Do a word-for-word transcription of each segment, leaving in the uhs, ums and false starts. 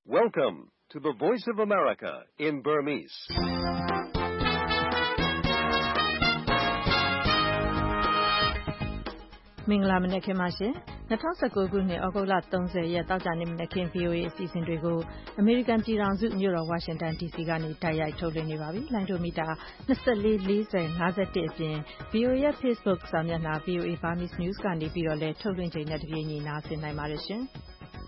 Welcome to the Voice of America in Burmese. ။မင်္ဂလာမနက်ခင်းပါရှင်။၂၀၁၉ခုနှစ်ဩဂုတ်လ၃၀ရက်သောကြာနေ့မနက်ခင်း ဗွီအိုအေ အစီအစဉ်တွေကိုအမေရိကန်ပြည်ထောင်စုမြို့တော်ဝါရှင်တန်ဒီစီကနေတိုက်ရိုက်ထုတ်လွှင့်နေပါပြီ။လိုင်းဒိုမီတာ၂၄ ၄၀ ၅၁အပြင် ဗွီအိုအေရဲ့ Facebook စာမျက်နှာ ဗွီအိုအေ Burmese News ကနေပြီးတော့လည်းထုတ်လွှင့်ချိန်နဲ့တပြေးညီနားဆင်နိုင်ပါတယ်ရှင်။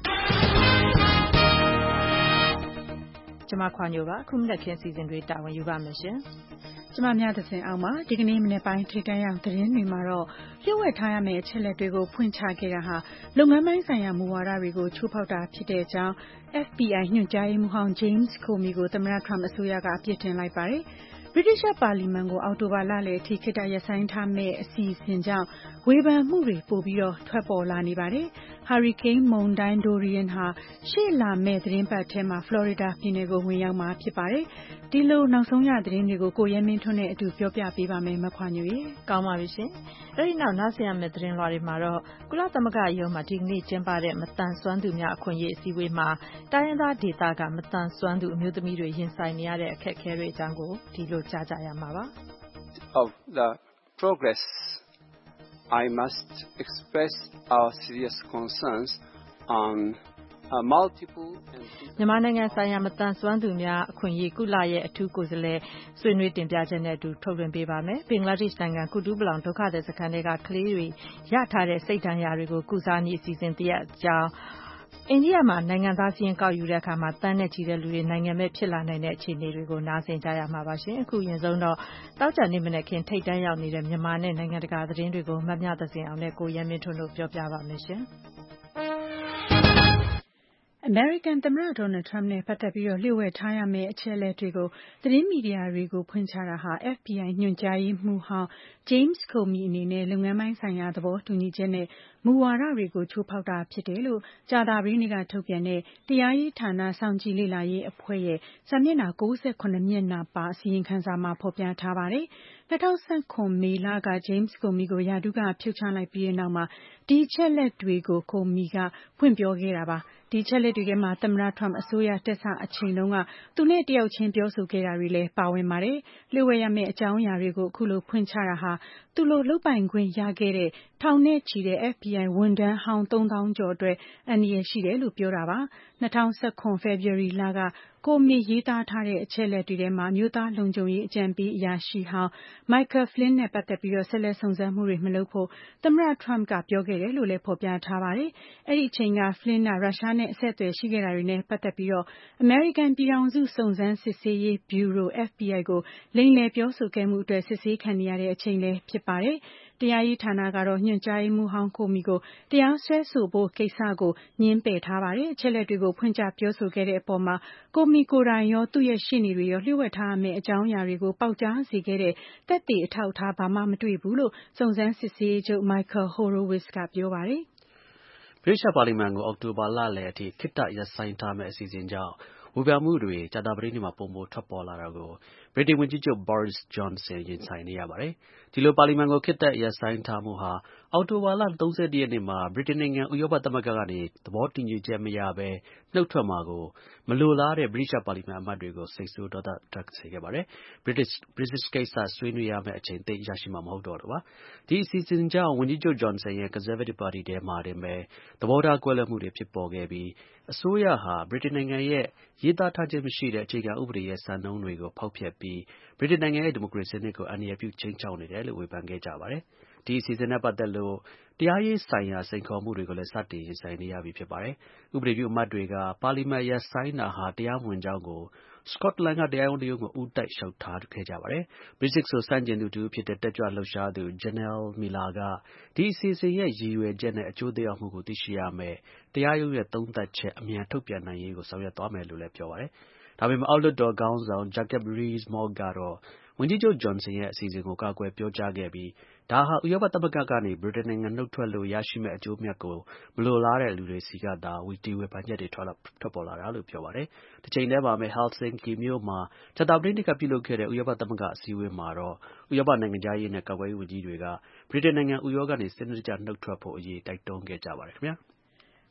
ကျွန်မခွာညိုပါအခုမနက်ခင်းစီစဉ်တွေတာဝန်ယူပါမယ်ရှင်။ကျမများသစဉ်အောင်ပါဒီကနေ့မနေ့ပိုင်းထိတန်းရောက်သတင်းတွေမှာတော့လျှို့ဝှက်ထားရမယ့်အချက်လက်တွေကိုဖွင့်ချခဲ့တာဟာလုပ်ငန်းပိုင်းဆိုင်ရာမူဝါဒတွေကိုချိုးဖောက်တာဖြစ်တဲ့အကြောင်း F B I ညွှန်ကြားရေးမှူးဟောင်း James Comey ကိုသမ္မတ Trump အစိုးရကအပြစ်တင်လိုက်ပါတယ်။ဗြိတိရှပါလီမန်ကိုအောက်တိုဘာလလယ်အထိခေတ္တရပ်ဆိုင်းထားမယ့်အစီအစဉ်ကြောင့်ဝေဖန်မှုတွေပိုပြီးတော့ထွက်ပေါ်လာနေပါတယ်။ ဟာရီကိန်းမုန်တိုင်း Dorian ဟာရှေ့လာမယ့်သတင်းပတ်ထဲမှာဖလော်ရီဒါပြည်နယ်ကိုဝင်ရောက်မှာဖြစ်ပါတယ်။ဒီလိုနောက်ဆုံးရသတင်းတွေကိုကိုရဲမင်းထွန်းနဲ့အတူပြောပြပေးပါမယ်မခွာညိုရေ။ကောင်းပါပြီရှင်။အဲဒီနောက်နားဆင်ရမယ့်သတင်းလွှာတွေမှာတော့ကုလသမဂ္ဂရုံးမှာဒီကနေ့ကျင်းပတဲ့မတန်ဆွမ်းသူများအခွင့်အရေးအစည်းအဝေးမှာတိုင်းရင်းသားဒေသကမတန်ဆွမ်းသူအမျိုးသမီးတွေရင်ဆိုင်နေရတဲ့အခက်အခဲတွေအကြောင်းကိုဒီလိုကြားကြရမှာပါ။ Of the progress, I must express our serious concerns on uh, multiple and မြန်မာနိုင်ငံဆိုင်ရာမတန်ဆွမ်းသူများအခွင့်အရေးကုလရဲ့အထူးကိုယ်စားလှယ်ဆွေးနွေးတင်ပြချက်နဲ့အတူထုတ်လွှင့်ပေးပါမယ်။ဘင်္ဂလားဒေ့ရှ်နိုင်ငံကုတူးပလောင်ဒုက္ခသည်စခန်းတွေကကလေးတွေရထားတဲ့စိတ်ဒဏ်ရာတွေကိုကုစားနည်းအစီအစဉ်တရက်အကြောင်းအိန္ဒိယမှာနိုင်ငံသားစာရင်းကောက်ယူတဲ့အခါမှာတန်းနဲ့ချီတဲ့လူတွေနိုင်ငံမဲ့ဖြစ်လာနိုင်တဲ့အခြေအနေတွေကိုနားဆင်ကြရမှာပါရှင်။အခုရင်ဆုံးတော့တောက်ကြနေ့မနေ့ခင်ထိတ်တန်းရောက်နေတဲ့မြန်မာနဲ့နိုင်ငံတကာသတင်းတွေကိုမမျှသစင်အောင်နဲ့ကိုရဲမင်းထွန်းတို့ပြောပြပါမယ်ရှင်။အမေရိကန်သမ္မတဒေါ်နယ်ထရမ့်နဲ့ပတ်သက်ပြီးတော့လျှို့ဝှက်ထားရမယ့်အချက်အလက်တွေကိုသတင်းမီဒီယာတွေကိုဖွင့်ချတာဟာ F B I ညွှန်ကြားရေးမှူးဟောင်း James Comey အနေနဲ့လုပ်ငန်းပိုင်းဆိုင်ရာသဘောတူညီချက်နဲ့မူဝါဒတွေကိုချိုးဖောက်တာဖြစ်တယ်လို့ကြာသပတေးနေ့ကထုတ်ပြန်တဲ့တရားရေးဌာနစောင့်ကြည့်လေ့လာရေးအဖွဲ့ရဲ့စာမျက်နှာ၉၇မျက်နှာပါအစီရင်ခံစာမှာဖော်ပြထားပါတယ်။၂၀၁၇မေလက James Comey ကိုရာထူးကဖြုတ်ချလိုက်ပြီးတဲ့နောက်မှာဒီအချက်လက်တွေကို Comey ကဖွင့်ပြောခဲ့တာပါ။ဒီအချက်လက်တွေထဲမှာသမ္မတ Trump အစိုးရတက်စအချိန်တုန်းကသူနဲ့တယောက်ချင်းပြောဆိုခဲ့တာတွေလည်းပါဝင်ပါတယ်။လျှို့ဝှက်ရမယ့်အကြောင်းအရာတွေကိုအခုလိုဖွင့်ချတာဟာသူလိုလုပ်ပိုင်ခွင့်ရခဲ့တဲ့ထောင်နဲ့ချီတဲ့ F B I ဝန်ထမ်းဟောင်းသုံးသောင်းကျော်အတွက်အန္တရာယ်ရှိတယ်လို့ပြောတာပါ။၂၀၁၇ဖေဖော်ဝါရီလကComeyရေးသားထားတဲ့အချက်လက်တွေထဲမှာအမျိုးသားလုံခြုံရေးအကြံပေးအရာရှိဟောင်း Michael Flynn နဲ့ပတ်သက်ပြီးတော့ဆက်လက်စုံစမ်းမှုတွေမလုပ်ဖို့သမ္မတ Trump ကပြောခဲ့တယ်လို့လည်းဖော်ပြထားပါတယ်။အဲဒီအချိန်က Flynn ကရုရှားနဲ့အဆက်အသွယ်ရှိခဲ့တာတွေနဲ့ပတ်သက်ပြီးတော့အမေရိကန်ပြည်ထောင်စုစုံစမ်းစစ်ဆေးရေးဗျူရို F B I ကိုလိမ်လည်ပြောဆိုခဲ့မှုအတွက်စစ်ဆေးခံနေရတဲ့အချိန်လည်းဖြစ်ပါတယ်။တရားရေးဌာနကတော့ညွှန်ကြားရေးမှူးဟောင်းComeyကိုတရားစွဲဆိုဖို့ကိစ္စကိုငြင်းပယ်ထားပါတယ်။အချက်လက်တွေကိုဖွင့်ချပြောဆိုခဲ့တဲ့အပေါ်မှာComeyကိုယ်တိုင်ရောသူ့ရဲ့ရှေ့နေတွေရောလျှို့ဝှက်ထားရမယ့်အကြောင်းအရာတွေကိုပေါက်ကြားစေခဲ့တဲ့သက်သေအထောက်အထားဘာမှမတွေ့ဘူးလို့စုံစမ်းစစ်ဆေးရေးချုပ် Michael Horowitz ကပြောပါတယ်။ဗြိတိရှပါလီမန်ကိုအောက်တိုဘာလလယ်အထိခေတ္တရပ်ဆိုင်းထားမယ့်အစီအစဉ်ကြောင့်ဝေဖန်မှုတွေကြာသပတေးနေ့မှာပိုမိုထွက်ပေါ်လာတာကိုဗြိတိန်ဝန်ကြီးချုပ် Boris Johnson ရင်ဆိုင်နေရပါတယ်။ဒီလိုပါလီမန်ကိုခေတ္တရပ်ဆိုင်းထားမှုဟာအောက်တိုဘာလ၃၁ရက်နေ့မှာဗြိတိန်နိုင်ငံဥရောပသမဂ္ဂကနေသဘောတူညီချက်မရဘဲနှုတ်ထွက်မှာကိုမလိုလားတဲ့ဗြိတိရှပါလီမန်အမတ်တွေကိုစိတ်ဆိုးဒေါသထွက်စေခဲ့ပါတယ်။ British British ကိစ္စဆွေးနွေးရမယ့်အချိန်သိပ်ရရှိမှာမဟုတ်တော့လို့ပါ။ဒီအစီအစဉ်ကြောင့်ဝန်ကြီးချုပ် Johnson ရဲ့ Conservative ပါတီထဲမှာတင်ပဲသဘောထားကွဲလွဲမှုတွေဖြစ်ပေါ်ခဲ့ပြီးအစိုးရဟာဗြိတိန်နိုင်ငံရဲ့ရေးသားထားခြင်းမရှိတဲ့အခြေခံဥပဒေရဲ့စံနှုန်းတွေကိုဖောက်ဖျက်ပြီးဗြိတိန်နိုင်ငံရဲ့ဒီမိုကရေစီစနစ်ကိုအန္တရာယ်ပြုခြိမ်းခြောက်နေတယ်လို့ဝေဖန်ခဲ့ကြပါတယ်။ဒီအစီအစဉ်နဲ့ပတ်သက်လို့တရားရေးဆိုင်ရာစိန်ခေါ်မှုတွေကိုလည်းစတင်ရင်ဆိုင်နေရပြီဖြစ်ပါတယ်။ဥပဒေပြုအမတ်တွေကပါလီမန်ရပ်ဆိုင်းတာဟာတရားမဝင်ကြောင်းကိုစကော့တလန်ကတရားရုံးတစ်ရုံးကိုဦးတိုက်လျှောက်ထားခဲ့ကြပါတယ်။ Brexit ကိုဆန့်ကျင်သူတစ်ဦးဖြစ်တဲ့တက်ကြွလှုပ်ရှားသူ Janelle Miller ကဒီအစီအစဉ်ရဲ့ရည်ရွယ်ချက်နဲ့အကျိုးသက်ရောက်မှုကိုသိရှိရမယ့်တရားရုံးရဲ့သုံးသပ်ချက်အမြန်ထုတ်ပြန်နိုင်ရေးကိုဆောင်ရွက်သွားမယ်လို့လည်းပြောပါတယ်။ဒါပေမဲ့အောက်လွှတ်တော်ခေါင်းဆောင် Jacob Rees-Mogg ကတော့ဝန်ကြီးချုပ် Johnson ရဲ့အစီအစဉ်ကိုကာကွယ်ပြောကြားခဲ့ပြီးဒါဟာဥရောပသမဂ္ဂကနေဗြိတိန်နိုင်ငံနှုတ်ထွက်လို့ရရှိမယ့်အကျိုးအမြတ်ကိုမလိုလားတဲ့လူတွေဆီကသာဒီဝေဖန်ချက်တွေထွက်ပေါ်လာတာလို့ပြောပါတယ်။တစ်ချိန်တည်းမှာပဲ Helsinki မြို့မှာကြာသပတေးနေ့ကပြုလုပ်ခဲ့တဲ့ဥရောပသမဂ္ဂအစည်းအဝေးမှာတော့ဥရောပနိုင်ငံခြားရေးနဲ့ကာကွယ်ရေးဝန်ကြီးတွေကဗြိတိန်နိုင်ငံဥရောကနေစနစ်တကျနှုတ်ထွက်ဖို့အရေးတိုက်တွန်းခဲ့ကြပါတယ်ခင်ဗျာ။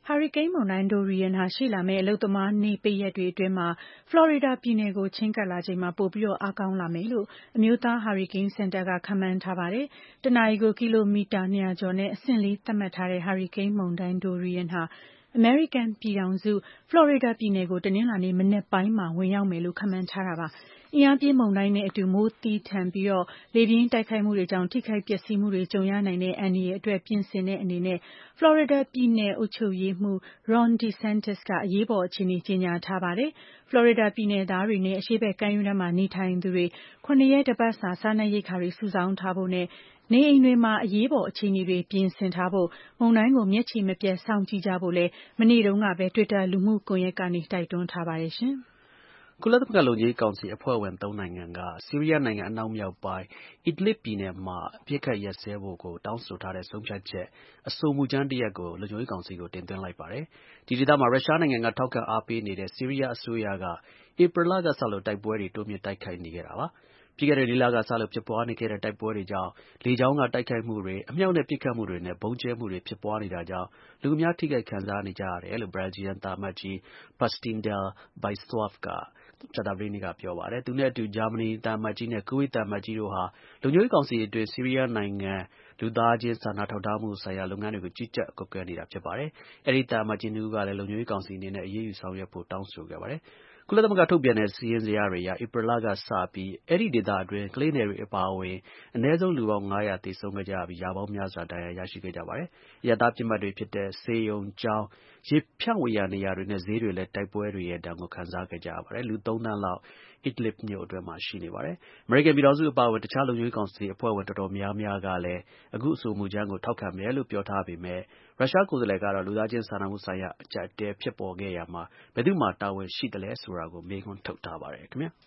ဟာရီကိန်းမုန်တိုင်း Dorian ဟာရှေ့လာမယ့်အလုပ်သမားနေ့ပိတ်ရက်တွေအတွင်းမှာဖလော်ရီဒါပြည်နယ်ကိုချဉ်းကပ်လာချိန်မှာပိုပြီးအားကောင်းလာမယ်လို့အမျိုးသားဟာရီကိန်းစင်တာကခန့်မှန်းထားပါတယ်။တနာရီကိုကီလိုမီတာနှစ်ရာကျော်နဲ့အဆင့်လေးသတ်မှတ်ထားတဲ့ဟာရီကိန်းမုန်တိုင်း Dorian ဟာအမေရိကန်ပြည်ထောင်စုဖလော်ရီဒါပြည်နယ်ကိုတနင်္လာနေ့မနက်ပိုင်းမှာဝင်ရောက်မယ်လို့ခန့်မှန်းထားတာပါ။အင်အားပြင်းမုန်တိုင်းနဲ့အတူမိုးသည်းထန်ပြီးလေပြင်းတိုက်ခတ်မှုတွေကြောင့်ထိခိုက်ပျက်စီးမှုတွေကြုံရနိုင်တဲ့အန္တရာယ်အတွက်ပြင်ဆင်တဲ့အနေနဲ့ဖလော်ရီဒါပြည်နယ်အုပ်ချုပ်ရေးမှူး Ron DeSantis ကအရေးပေါ်အခြေအနေကြေညာထားပါတယ်။ဖလော်ရီဒါပြည်နယ်သားတွေနဲ့အရှေ့ဘက်ကမ်းရိုးတန်းမှာနေထိုင်သူတွေခုနှစ်ရက်တစ်ပတ်စာစားနပ်ရိက္ခာတွေစုဆောင်းထားဖို့နဲ့နေအိမ်တွေမှာအရေးပေါ်အခြေအနေတွေပြင်ဆင်ထားဖို့မုန်တိုင်းကိုမျက်ခြေမပြတ်စောင့်ကြည့်ကြဖို့လည်းမနေ့တုန်းကပဲ Twitter လူမှုကွန်ရက်ကနေတိုက်တွန်းထားပါတယ်ရှင်။ကုလသမဂ္ဂလုံခြုံရေးကောင်စီအဖွဲ့ဝင်သုံးနိုင်ငံကဆီးရီးယားနိုင်ငံအနောက်မြောက်ပိုင်း Idlib ပြည်နယ်မှာအပစ်အခတ်ရပ်စဲဖို့ကိုတောင်းဆိုထားတဲ့ဆုံးဖြတ်ချက်အဆိုမူကြမ်းတစ်ရပ်ကိုလုံခြုံရေးကောင်စီကိုတင်သွင်းလိုက်ပါတယ်။ဒီဒေသမှာရုရှားနိုင်ငံကထောက်ခံအားပေးနေတဲ့ဆီးရီးယားအစိုးရကဧပြီလကစလို့တိုက်ပွဲတွေတိုးမြင့်တိုက်ခိုက်နေခဲ့တာပါ။ပြီးခဲ့တဲ့လေးလကစလို့ဖြစ်ပွားနေခဲ့တဲ့တိုက်ပွဲတွေကြောင့်လေကြောင်းကတိုက်ခိုက်မှုတွေအမြောက်နဲ့ပစ်ခတ်မှုတွေနဲ့ဗုံးကျဲမှုတွေဖြစ်ပွားနေတာကြောင့်လူအများထိခိုက်ခံစားနေကြရတယ်လို့ Belgian သံအမတ်ကြီး Bastien de Bijlshoff ကကြာသပတေးနေ့ကပြောပါတယ်။သူနဲ့အတူဂျာမနီသံအမတ်ကြီးနဲ့ကူဝိတ်သံအမတ်ကြီးတို့ဟာလုံခြုံရေးကောင်စီအတွင်းဆီးရီးယားနိုင်ငံလူသားချင်းစာနာထောက်ထားမှုဆိုင်ရာလုပ်ငန်းတွေကိုကြီးကြပ်ကွပ်ကဲနေတာဖြစ်ပါတယ်။အဲဒီသံအမတ်ကြီးနှစ်ဦးကလည်းလုံခြုံရေးကောင်စီအနေနဲ့အရေးယူဆောင်ရွက်ဖို့တောင်းဆိုခဲ့ပါတယ်။ကုလသမဂ္ဂထုတ်ပြန်တဲ့စာရင်းဇယားတွေအရဧပြီလကစပြီးအဲဒီဒေသအတွင်းကလေးငယ်တွေအပါအဝင်အနည်းဆုံးလူပေါင်းငါးရာသေဆုံးခဲ့ကြပြီးရာပေါင်းများစွာဒဏ်ရာရရှိခဲ့ကြပါတယ်။အရပ်သားပစ်မှတ်တွေဖြစ်တဲ့ဆေးရုံကျောင်းရေဖြန့်ဝေရာနေရာတွေနဲ့ဈေးတွေလည်းတိုက်ပွဲတွေရဲ့ဒဏ်ကိုခံစားခဲ့ကြရပါတယ်။လူသုံးသန်းလောက်Idlib မြို့အတွင်းမှာရှိနေပါတယ်။အမေရိကန်ပြည်ထောင်စုအပါအဝင်တခြားလုံခြုံရေးကောင်စီအဖွဲ့ဝင်တော်တော်များများကလည်းအခုအဆိုမူကြမ်းကိုထောက်ခံမယ်လို့ပြောထားပေမဲ့ရုရှားကိုယ်စားလှယ်ကတော့လူသားချင်းစာနာမှုဆိုင်ရာအကျပ်အတည်းဖြစ်ပေါ်ခဲ့ရမှာဘယ်သူမှတာဝန်ရှိသလဲဆိုတာကိုမေးခွန်းထုတ်ထားပါတယ်ခင်ဗျာ။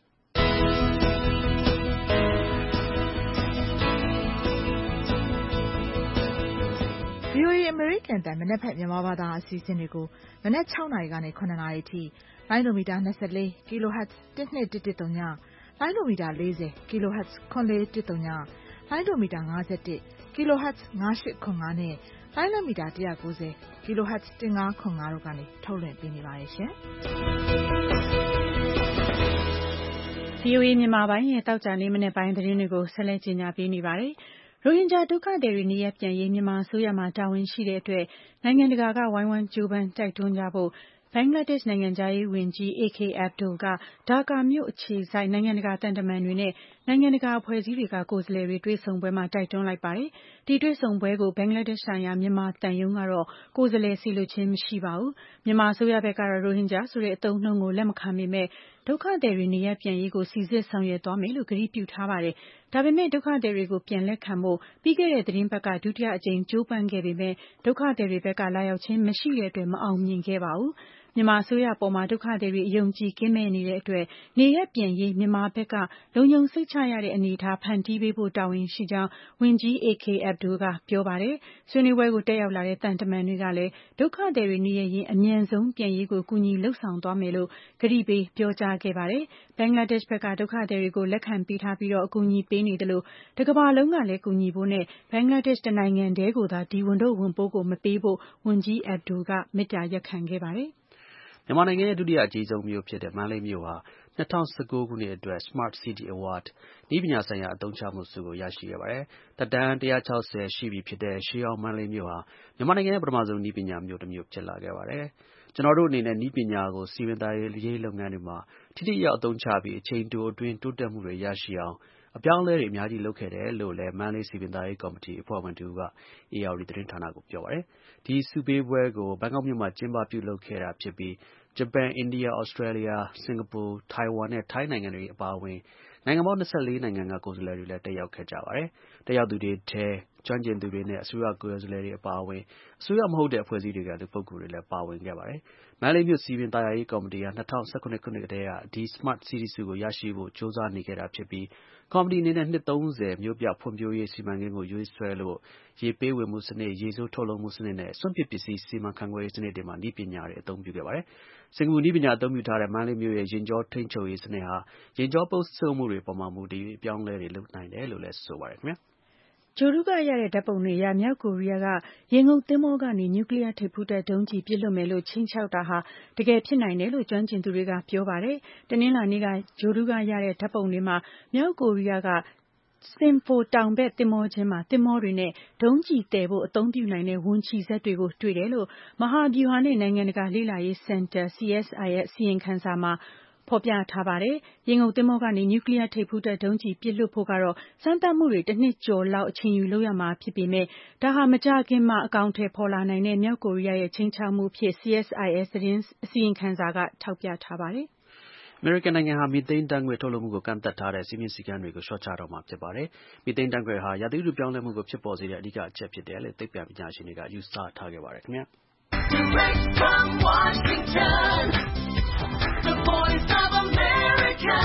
ဗွီအိုအေ အမေရိကန်အသံမနက်ဖြန်မြန်မာဘာသာအစီအစဉ်တွေကိုမနက်၆နာရီကနေ၇နာရီအထိလိုင်းဒိုမီတာ၂၄ kHz တစ်၂၁၁၃ညလိုင်းဒိုမီတာ၄၀ kHz ခွန်၄၁၃ညလိုင်းဒိုမီတာ၅၁ kHz ၅၈ခွန်၅နဲ့လိုင်းလမီတာ၁၉၀ kHz ၁၅ခွန်၅တို့ကနေထုတ်လွှင့်ပေးနေပါတယ်ရှင်။ဗွီအိုအေမြန်မာပိုင်းရဲ့တောက်ကြနေမနေ့ပိုင်းသတင်းတွေကိုဆက်လက်ကြီးညာပေးနေပါတယ်။ရိုဟင်ဂျာဒုက္ခသည်တွေနေရပ်ပြန်ရေးမြန်မာအစိုးရမှာတာဝန်ရှိတဲ့အတွက်နိုင်ငံတကာကဝိုင်းဝန်းကြိုးပမ်းတိုက်တွန်းကြဖို့ဘင်္ဂလားဒေ့ရှ်နိုင်ငံသားရေးဝန်ကြီး A K Abdul ကဒါကာမြို့အခြေစိုက်နိုင်ငံတကာတန်တမန်တွေနဲ့နိုင်ငံတကာအဖွဲ့အစည်းတွေကကိုယ်စားလှယ်တွေတွေ့ဆုံပွဲမှာတိုက်တွန်းလိုက်ပါတယ်။ဒီတွေ့ဆုံပွဲကိုဘင်္ဂလားဒေ့ရှ်ဆိုင်ရာမြန်မာတန်ယုံကတော့ကိုယ်စားလှယ်စီလိုခြင်းမရှိပါဘူး။မြန်မာအစိုးရဘက်ကတော့ရိုဟင်ဂျာဆိုတဲ့အသုံးအနှုန်းကိုလက်မခံပေမဲ့ဒုက္ခသည်တွေနေရပ်ပြန်ရေးကိုစီစစ်ဆောင်ရွက်သွားမယ်လို့ကတိပြုထားပါတယ်။ဒါပေမဲ့ဒုက္ခသည်တွေကိုပြန်လက်ခံဖို့ပြီးခဲ့တဲ့သတင်းပတ်ကဒုတိယအကြိမ်ကြိုးပမ်းခဲ့ပေမဲ့ဒုက္ခသည်တွေဘက်ကလာရောက်ခြင်းမရှိတဲ့အတွက်မအောင်မြင်ခဲ့ပါဘူး။မြန်မာအစိုးရအပေါ်မှာဒုက္ခသည်တွေအယုံကြည်ကင်းမဲ့နေတဲ့အတွက်နေရပ်ပြန်ရေးမြန်မာဘက်ကလုံခြုံစိတ်ချရတဲ့အနေအထားဖန်တီးပေးဖို့တာဝန်ရှိကြောင်းဝန်ကြီး A K Abdul ကပြောပါတယ်။ဆွေးနွေးပွဲကိုတက်ရောက်လာတဲ့တန်တမန်တွေကလည်းဒုက္ခသည်တွေနေရပ်ရင်းအမြန်ဆုံးပြန်ရေးကိုကူညီလှုပ်ဆောင်သွားမယ်လို့ကတိပေးပြောကြားခဲ့ပါတယ်။ဘင်္ဂလားဒေ့ရှ်ဘက်ကဒုက္ခသည်တွေကိုလက်ခံပေးထားပြီးတော့အကူအညီပေးနေတယ်လို့တကမ္ဘာလုံးကလည်းကူညီဖို့နဲ့ဘင်္ဂလားဒေ့ရှ်တနိုင်ငံတည်းကိုသာဒီဝန်ထုတ်ဝန်ပိုးကိုမပေးဖို့ဝန်ကြီး Abdul ကမေတ္တာရပ်ခံခဲ့ပါတယ်။မြန်မာနိုင်ငံရဲ့ဒုတိယအကြီးဆုံးမြို့ဖြစ်တဲ့မန္တလေးမြို့ဟာ၂၀၁၉ခုနှစ်အတွက် Smart City Award နည်းပညာဆိုင်ရာအသုံးချမှုဆုကိုရရှိခဲ့ပါတယ်။သက်တမ်း၁၆၀ရှိပြီဖြစ်တဲ့ရှေးဟောင်းမန္တလေးမြို့ဟာမြန်မာနိုင်ငံရဲ့ပထမဆုံးနည်းပညာမြို့တစ်မြို့ဖြစ်လာခဲ့ပါတယ်။ကျွန်တော်တို့အနေနဲ့နည်းပညာကိုစီမံသားရေးလုပ်ငန်းတွေမှာထိထိရောက်အသုံးချပြီးအချိန်တိုအတွင်းတိုးတက်မှုတွေရရှိအောင်အပြောင်းအလဲတွေအများကြီးလုပ်ခဲ့တယ်လို့လည်းမန္တလေးစည်ပင်သာယာရေးကော်မတီအဖွဲ့ဝင်တစ်ဦးကဧရာဝတီသတင်းဌာနကိုပြောပါတယ်။ဒီဆုပေးပွဲကိုဘန်ကောက်မြို့မှာကျင်းပပြုလုပ်ခဲ့တာဖြစ်ပြီးဂျပန်၊အိန္ဒိယ၊ဩစတြေးလျ၊စင်ကာပူ၊ထိုင်ဝမ်နဲ့ထိုင်းနိုင်ငံတွေအပါအဝင်နိုင်ငံပေါင်း၂၄နိုင်ငံကကိုယ်စားလှယ်တွေလည်းတက်ရောက်ခဲ့ကြပါတယ်။တက်ရောက်သူတွေထဲကျွမ်းကျင်သူတွေနဲ့အစိုးရကိုယ်စားလှယ်တွေအပါအဝင်အစိုးရမဟုတ်တဲ့အဖွဲ့အစည်းတွေကလူပုဂ္ဂိုလ်တွေလည်းပါဝင်ခဲ့ပါတယ်။မန္တလေးမြို့စည်ပင်သာယာရေးကော်မတီဟာ၂၀၁၇ခုနှစ်ကတည်းကဒီ Smart City ဆုကိုရရှိဖို့ကြိုးစားနေခဲ့တာဖြစ်ပြီးကော်မတီအနေနဲ့နှစ်သုံးဆယ်မြို့ပြဖွံ့ဖြိုးရေးစီမံကိန်းကိုရေးဆွဲလို့ရေပေးဝေမှုစနစ်၊ရေဆိုးထုတ်လုပ်မှုစနစ်နဲ့စွန့်ပစ်ပစ္စည်းစီမံခန့်ခွဲရေးစနစ်တွေမှာနည်းပညာတွေအသုံးပြုခဲ့ပါတယ်။စင်ကာပူနည်းပညာအသုံးပြုထားတဲ့မန္တလေးမြို့ရဲ့ယာဉ်ကြောထိန်းချုပ်ရေးစနစ်ဟာယာဉ်ကြောပုပ်သိုးမှုတွေပေါ်မှာမူတည်ပြီးအပြောင်းအလဲတွေလုပ်နိုင်တယ်လို့လည်းဆိုပါတယ်ခင်ဗျာ။ဂြိုဟ်တုကရတဲ့ဓာတ်ပုံတွေအရမြောက်ကိုရီးယားကရေငုပ်သင်္ဘောကနေနျူကလ িয়ার ထိပ်ဖူးတပ်ဒုံးကျည်ပစ်လွှတ်မယ်လို့ခြိမ်းခြောက်တာဟာတကယ်ဖြစ်နိုင်တယ်လို့ကျွမ်းကျင်သူတွေကပြောပါတယ်။တနင်္လာနေ့ကဂြိုဟ်တုကရတဲ့ဓာတ်ပုံတွေမှာမြောက်ကိုရီးယားကSinpo တောင်ဘက်သင်္ဘောချင်းမှာသင်္ဘောတွေနဲ့ဒုံးကျည်တည်ဖို့အသုံးပြုနိုင်တဲ့ဝန်ချီစက်တွေကိုတွေ့တယ်လို့မဟာဗျူဟာနဲ့နိုင်ငံတကာလေ့လာရေးစင်တာ C S I ရဲ့အစီရင်ခံစာမှာဖော်ပြထားပါတယ်။ရေငုပ်သင်္ဘောကနေနျူကလ িয়ার ထိပ်ဖူးတပ်ဒုံးကျည်ပစ်လွှတ်ဖို့ကတော့စမ်းသပ်မှုတွေတစ်နှစ်ကျော်လောက်အချိန်ယူလုပ်ရမှာဖြစ်ပေမဲ့ဒါဟာမကြာခင်မှာအကောင်အထည်ဖော်လာနိုင်တဲ့မြောက်ကိုရီးယားရဲ့ခြိမ်းခြောက်မှုအဖြစ် C S I ရဲ့သတင်းအစီရင်ခံစာကထောက်ပြထားပါတယ်။အမေရိကန်နိုင်ငံဟာမီသိန်းဓာတ်ငွေ့ထုတ်လွှတ်မှုကိုကန့်သတ်ထားတဲ့စည်းမျဉ်းစည်းကမ်းတွေကိုလျှော့ချတော့မှာဖြစ်ပါတယ်။မီသိန်းဓာတ်ငွေ့ဟာရာသီဥတုပြောင်းလဲမှုကိုဖြစ်ပေါ်စေတဲ့အဓိကအချက်ဖြစ်တယ်လို့သိပ္ပံပညာရှင်တွေကယူဆထားခဲ့ပါတယ်ခင်ဗျာ။ Direct from Washington, the voice of America,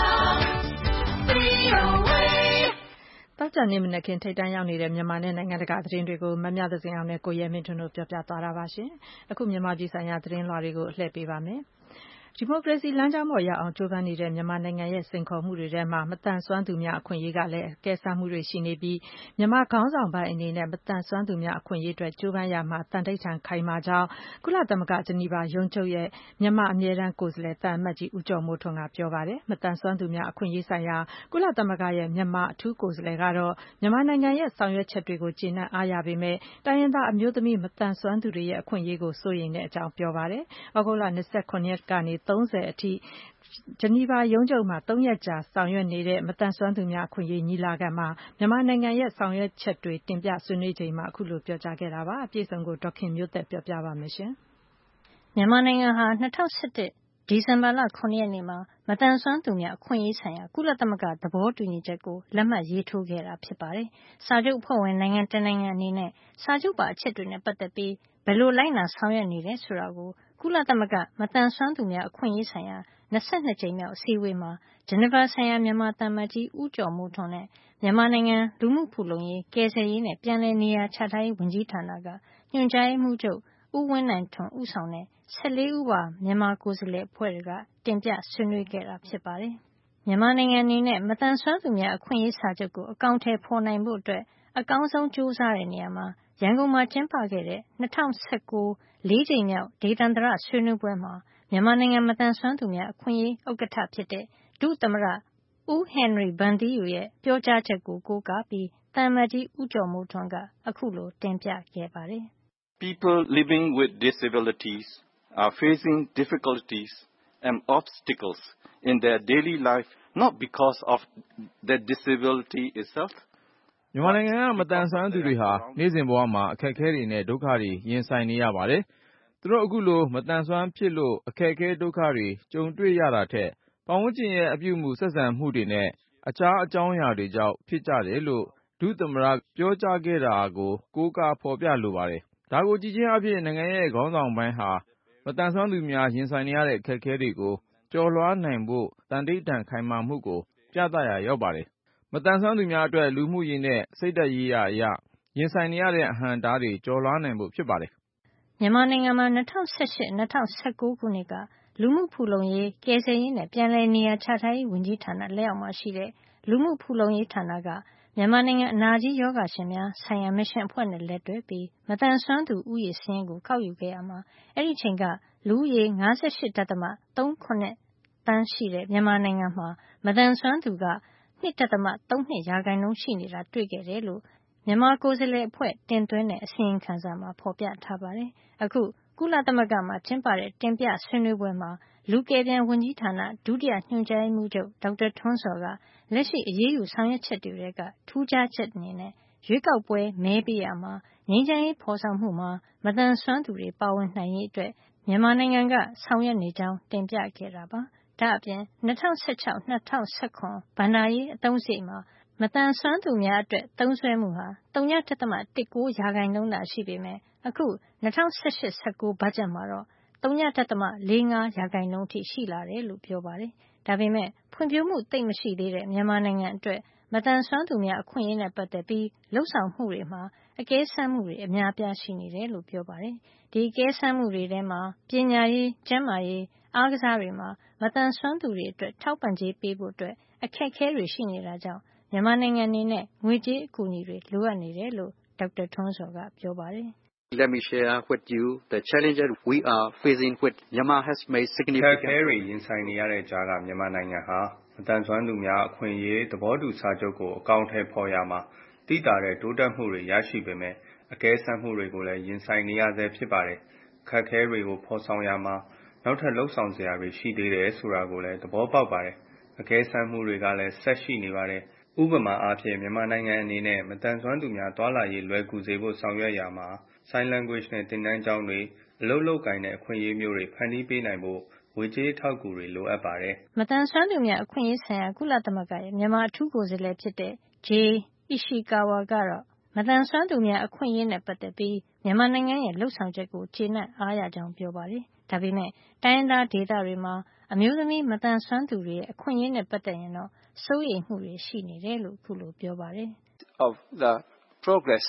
V O A တောက်ကြနေမနက်ခင်းထိတ်တန်းရောက်နေတဲ့မြန်မာနဲ့နိုင်ငံတကာသတင်းတွေကိုမမြသဇင်အောင်နဲ့ကိုရဲမင်းထွန်းတို့ပြောပြသွားတာပါရှင်။အခုမြန်မာပြည်ဆိုင်ရာသတင်းလွှာတွေကိုအလှည့်ပေးပါမယ်။ဒီမိုကရေစီလမ်းကြောင်းပေါ်ရောက်အောင်ကြိုးပမ်းနေတဲ့မြန်မာနိုင်ငံရဲ့စိန်ခေါ်မှုတွေထဲမှာမတန်ဆွမ်းသူများအခွင့်အရေးကလည်းအကဲစမ်းမှုတွေရှိနေပြီးမြန်မာခေါင်းဆောင်ပိုင်းအနေနဲ့မတန်ဆွမ်းသူများအခွင့်အရေးအတွက်ကြိုးပမ်းရမှာတန်တိတ်ထန်ခိုင်မာကြောင်းကုလသမဂ္ဂဂျနီဗာရုံးချုပ်ရဲ့မြန်မာအမြဲတမ်းကိုယ်စားလှယ်တန်အမတ်ကြီးဦးကျော်မိုးထွန်းကပြောပါတယ်။မတန်ဆွမ်းသူများအခွင့်အရေးဆိုင်ရာကုလသမဂ္ဂရဲ့မြန်မာအထူးကိုယ်စားလှယ်ကတော့မြန်မာနိုင်ငံရဲ့ဆောင်ရွက်ချက်တွေကိုကျေနပ်အားရပေမဲ့တိုင်းရင်းသားအမျိုးသမီးမတန်ဆွမ်းသူတွေရဲ့အခွင့်အရေးကိုစိုးရိမ်တဲ့အကြောင်းပြောပါတယ်။ဩဂုတ်လ၂၇ရက်ကနေ၃၀အထိဂျနီဗာရုံးချုပ်မှာသုံးရက်ကြာဆောင်ရွက်နေတဲ့မတန်ဆွမ်းသူများအခွင့်အရေးညီလာခံမှာမြန်မာနိုင်ငံရဲ့ဆောင်ရွက်ချက်တွေတင်ပြဆွေးနွေးချိန်မှာအခုလိုပြောကြားခဲ့တာပါ။အပြည့်အစုံကိုဒေါ်ခင်မျိုးသက်ပြောပြပါမယ်ရှင်။မြန်မာနိုင်ငံဟာ၂၀၁၁ဒီဇင်ဘာလ၇ရက်နေ့မှာမတန်ဆွမ်းသူများအခွင့်အရေးဆိုင်ရာကုလသမဂ္ဂသဘောတူညီချက်ကိုလက်မှတ်ရေးထိုးခဲ့တာဖြစ်ပါတယ်။စာချုပ်အဖွဲ့ဝင်နိုင်ငံတနိုင်ငံအနေနဲ့စာချုပ်ပါအချက်တွေနဲ့ပတ်သက်ပြီးဘယ်လိုလိုက်နာဆောင်ရွက်နေတယ်ဆိုတာကိုကုလသမဂ္ဂမတန်ဆွမ်းသူများအခွင့်အရေးဆိုင်ရာ၂၂ကြိမ်မြောက်အစည်းအဝေးမှာဂျနီဗာဆိုင်ရာမြန်မာသံအမတ်ကြီးဦးကျော်မိုးထွန်းနဲ့မြန်မာနိုင်ငံလူမှုဖူလုံရေးကယ်ဆယ်ရေးနဲ့ပြန်လည်နေရာချထားရေးဝန်ကြီးဌာနကညွှန်ကြားရေးမှူးချုပ်ဦးဝင်းနိုင်ထွန်းဦးဆောင်တဲ့၁၄ဦးပါမြန်မာကိုယ်စားလှယ်အဖွဲ့ကတင်ပြဆွေးနွေးခဲ့တာဖြစ်ပါတယ်။မြန်မာနိုင်ငံအနေနဲ့မတန်ဆွမ်းသူများအခွင့်အရေးစာချုပ်ကိုအကောင်အထည်ဖော်နိုင်ဖို့အတွက်အကောင်းဆုံးကြိုးစားတဲ့နေရာမှာရန်ကုန်မှာကျင်းပခဲ့တဲ့၂၀၁၉လေးကြိမ်မြောက်ဒေသန္တရဆွေးနွေးပွဲမှာမြန်မာနိုင်ငံမတန်ဆွမ်းသူများအခွင့်အရေးဥက္ကဋ္ဌဖြစ်တဲ့ဒုသမ္မတဦးဟင်နရီဗန်သီးယူရဲ့ပြောကြားချက်ကိုကိုးကားပြီးသံအမတ်ကြီးဦးကျော်မိုးထွန်းကအခုလိုတင်ပြခဲ့ပါတယ်။ People living with disabilities are facing difficulties and obstacles in their daily life not because of their disability itself မြန်မာနိုင်ငံကမတန်ဆွမ်းသူတွေဟာနေ့စဉ်ဘဝမှာအခက်အခဲတွေနဲ့ဒုက္ခတွေရင်ဆိုင်နေရပါတယ်။သူတို့အခုလိုမတန်ဆွမ်းဖြစ်လို့အခက်အခဲဒုက္ခတွေကြုံတွေ့ရတာထက်ပတ်ဝန်းကျင်ရဲ့အပြုအမူဆက်ဆံမှုတွေနဲ့အခြားအကြောင်းအရာတွေကြောင့်ဖြစ်ကြတယ်လို့ဒုသမ္မတပြောကြားခဲ့တာကိုကိုးကားဖော်ပြလိုပါတယ်။ဒါကိုကြည့်ချင်းအဖြစ်နိုင်ငံရဲ့ခေါင်းဆောင်ပိုင်းဟာမတန်ဆွမ်းသူများရင်ဆိုင်နေရတဲ့အခက်အခဲတွေကိုကျော်လွှားနိုင်ဖို့တန်တိတ်တန်ခိုင်မာမှုကိုပြသရာရောက်ပါတယ်။မတန်ဆွမ်းသူများအတွက်လူမှုရေးနဲ့စိတ်ဓာတ်ရေးရာအရရင်ဆိုင်နေရတဲ့အဟန့်အတားတွေကျော်လွှားနိုင်ဖို့ဖြစ်ပါတယ်။မြန်မာနိုင်ငံမှာ၂၀၁၈-၂၀၁၉ခုနှစ်ကလူမှုဖူလုံရေးကယ်ဆယ်ရေးနဲ့ပြန်လည်နေရာချထားရေးဝန်ကြီးဌာနလက်အောက်မှာရှိတဲ့လူမှုဖူလုံရေးဌာနကမြန်မာနိုင်ငံအနာကြီးရောဂါရှင်များဆိုင်ရာမစ်ရှင်အဖွဲ့နဲ့လက်တွဲပြီးမတန်ဆွမ်းသူဦးရေစာရင်းကိုကောက်ယူခဲ့ရမှာအဲဒီချိန်ကလူဦးရေ၅၈.၃၇ သန်းရှိတဲ့မြန်မာနိုင်ငံမှာမတန်ဆွမ်းသူက၂.၃၂ ရာခိုင်နှုန်းရှိနေတာတွေ့ခဲ့တယ်လို့မြန်မာကိုယ်စားလှယ်အဖွဲ့တင်သွင်းတဲ့အစီရင်ခံစာမှာဖော်ပြထားပါတယ်။အခုကုလသမဂ္ဂမှာကျင်းပတဲ့တင်ပြဆွေးနွေးပွဲမှာလူကယ်ပြန်ဝန်ကြီးဌာနဒုတိယညွှန်ကြားရေးမှူးချုပ်ဒေါက်တာထွန်းဇော်ကလက်ရှိအရေးယူဆောင်ရွက်ချက်တွေထဲကထူးခြားချက်အနေနဲ့ရွေးကောက်ပွဲမဲပေးရာမှာငြိမ်းချမ်းရေးဖော်ဆောင်မှုမှာမသန်စွမ်းသူတွေပါဝင်နိုင်ရေးအတွက်မြန်မာနိုင်ငံကဆောင်ရွက်နေကြောင်းတင်ပြခဲ့တာပါ။ဒါ့အပြင်၂၀၁၆-၂၀၁၇ဘဏ္ဍာရေးအသုံးစရိတ်မှာမသန်စွမ်းသူများအတွက်သုံးစွဲမှုဟာဝ.၁၉ ရာခိုင်နှုန်းသာရှိပေမယ့်အခု၂၀၁၈-၁၉ဘတ်ဂျက်မှာတော့ဝ.၄၅ ရာခိုင်နှုန်းအထိရှိလာတယ်လို့ပြောပါတယ်။ဒါပေမဲ့ဖွံ့ဖြိုးမှုသိပ်မရှိသေးတဲ့မြန်မာနိုင်ငံအတွက်မသန်စွမ်းသူများအခွင့်အရေးနဲ့ပတ်သက်ပြီးလုပ်ဆောင်မှုတွေမှာအကဲစမ်းမှုတွေအများအပြားရှိနေတယ်လို့ပြောပါတယ်။ဒီအကဲစမ်းမှုတွေထဲမှာပညာရေး၊ကျန်းမာရေး၊အားကစားတွေမှာမသန်စွမ်းသူတွေအတွက်ထောက်ပံ့ကြေးပေးဖို့အတွက်အခက်အခဲတွေရှိနေတာကြောင့်မြန်မာနိုင်ငံအနေနဲ့ငွေကြေးအကူအညီတွေလိုအပ်နေတယ်လို့ဒေါက်တာထွန်းဇော်ကပြောပါတယ်။ Let me share with you the challenges we are facing with Myanmar has made significant ခက်ခဲတွေရင်ဆိုင်နေရတဲ့ကြားကမြန်မာနိုင်ငံဟာမတန်ဆွမ်းသူများအခွင့်အရေးသဘောတူစာချုပ်ကိုအကောင့်ထဲပေါ်ရမှာတည်တာတဲ့တိုးတက်မှုတွေရရှိပေမဲ့အကဲဆတ်မှုတွေကိုလည်းရင်ဆိုင်နေရဆဲဖြစ်ပါတယ်။ခက်ခဲတွေကိုဖော်ဆောင်ရမှာနောက်ထပ်လှုပ်ဆောင်စရာတွေရှိသေးတယ်ဆိုတာကိုလည်းသဘောပေါက်ပါတယ်။အကဲဆတ်မှုတွေကလည်းဆက်ရှိနေပါတယ်။ဥပမာအားဖြင့်မြန်မာနိုင်ငံအနေနဲ့မတန်ဆွမ်းသူများတွာလာရေးလွယ်ကူစေဖို့ဆောင်ရွက်ရမှာ sign language နဲ့သင်တန်းကျောင်းတွေအလုပ်လုပ်ကိုင်တဲ့အခွင့်အရေးမျိုးတွေဖန်တီးပေးနိုင်ဖို့ငွေကြေးထောက်ကူတွေလိုအပ်ပါတယ်။မတန်ဆွမ်းသူများအခွင့်အရေးဆိုင်ရာကုလသမဂ္ဂရဲ့မြန်မာအထူးကိုယ်စားလှယ်ဖြစ်တဲ့ Jay Ishikawa ကတော့မတန်ဆွမ်းသူများအခွင့်အရေးနဲ့ပတ်သက်ပြီးမြန်မာနိုင်ငံရဲ့လှုပ်ဆောင်ချက်ကိုကျေနပ်အားရကြောင်းပြောပါတယ်။ဒါပေမဲ့တိုင်းရင်းသားဒေသတွေမှာအမျိုးသမီးမတန်ဆွမ်းသူတွေရဲ့အခွင့်အရေးနဲ့ပတ်သက်ရင်တော့စိုးရိမ်မှုတွေရှိနေတယ်လို့ခုလိုပြောပါတယ်။ Of the progress,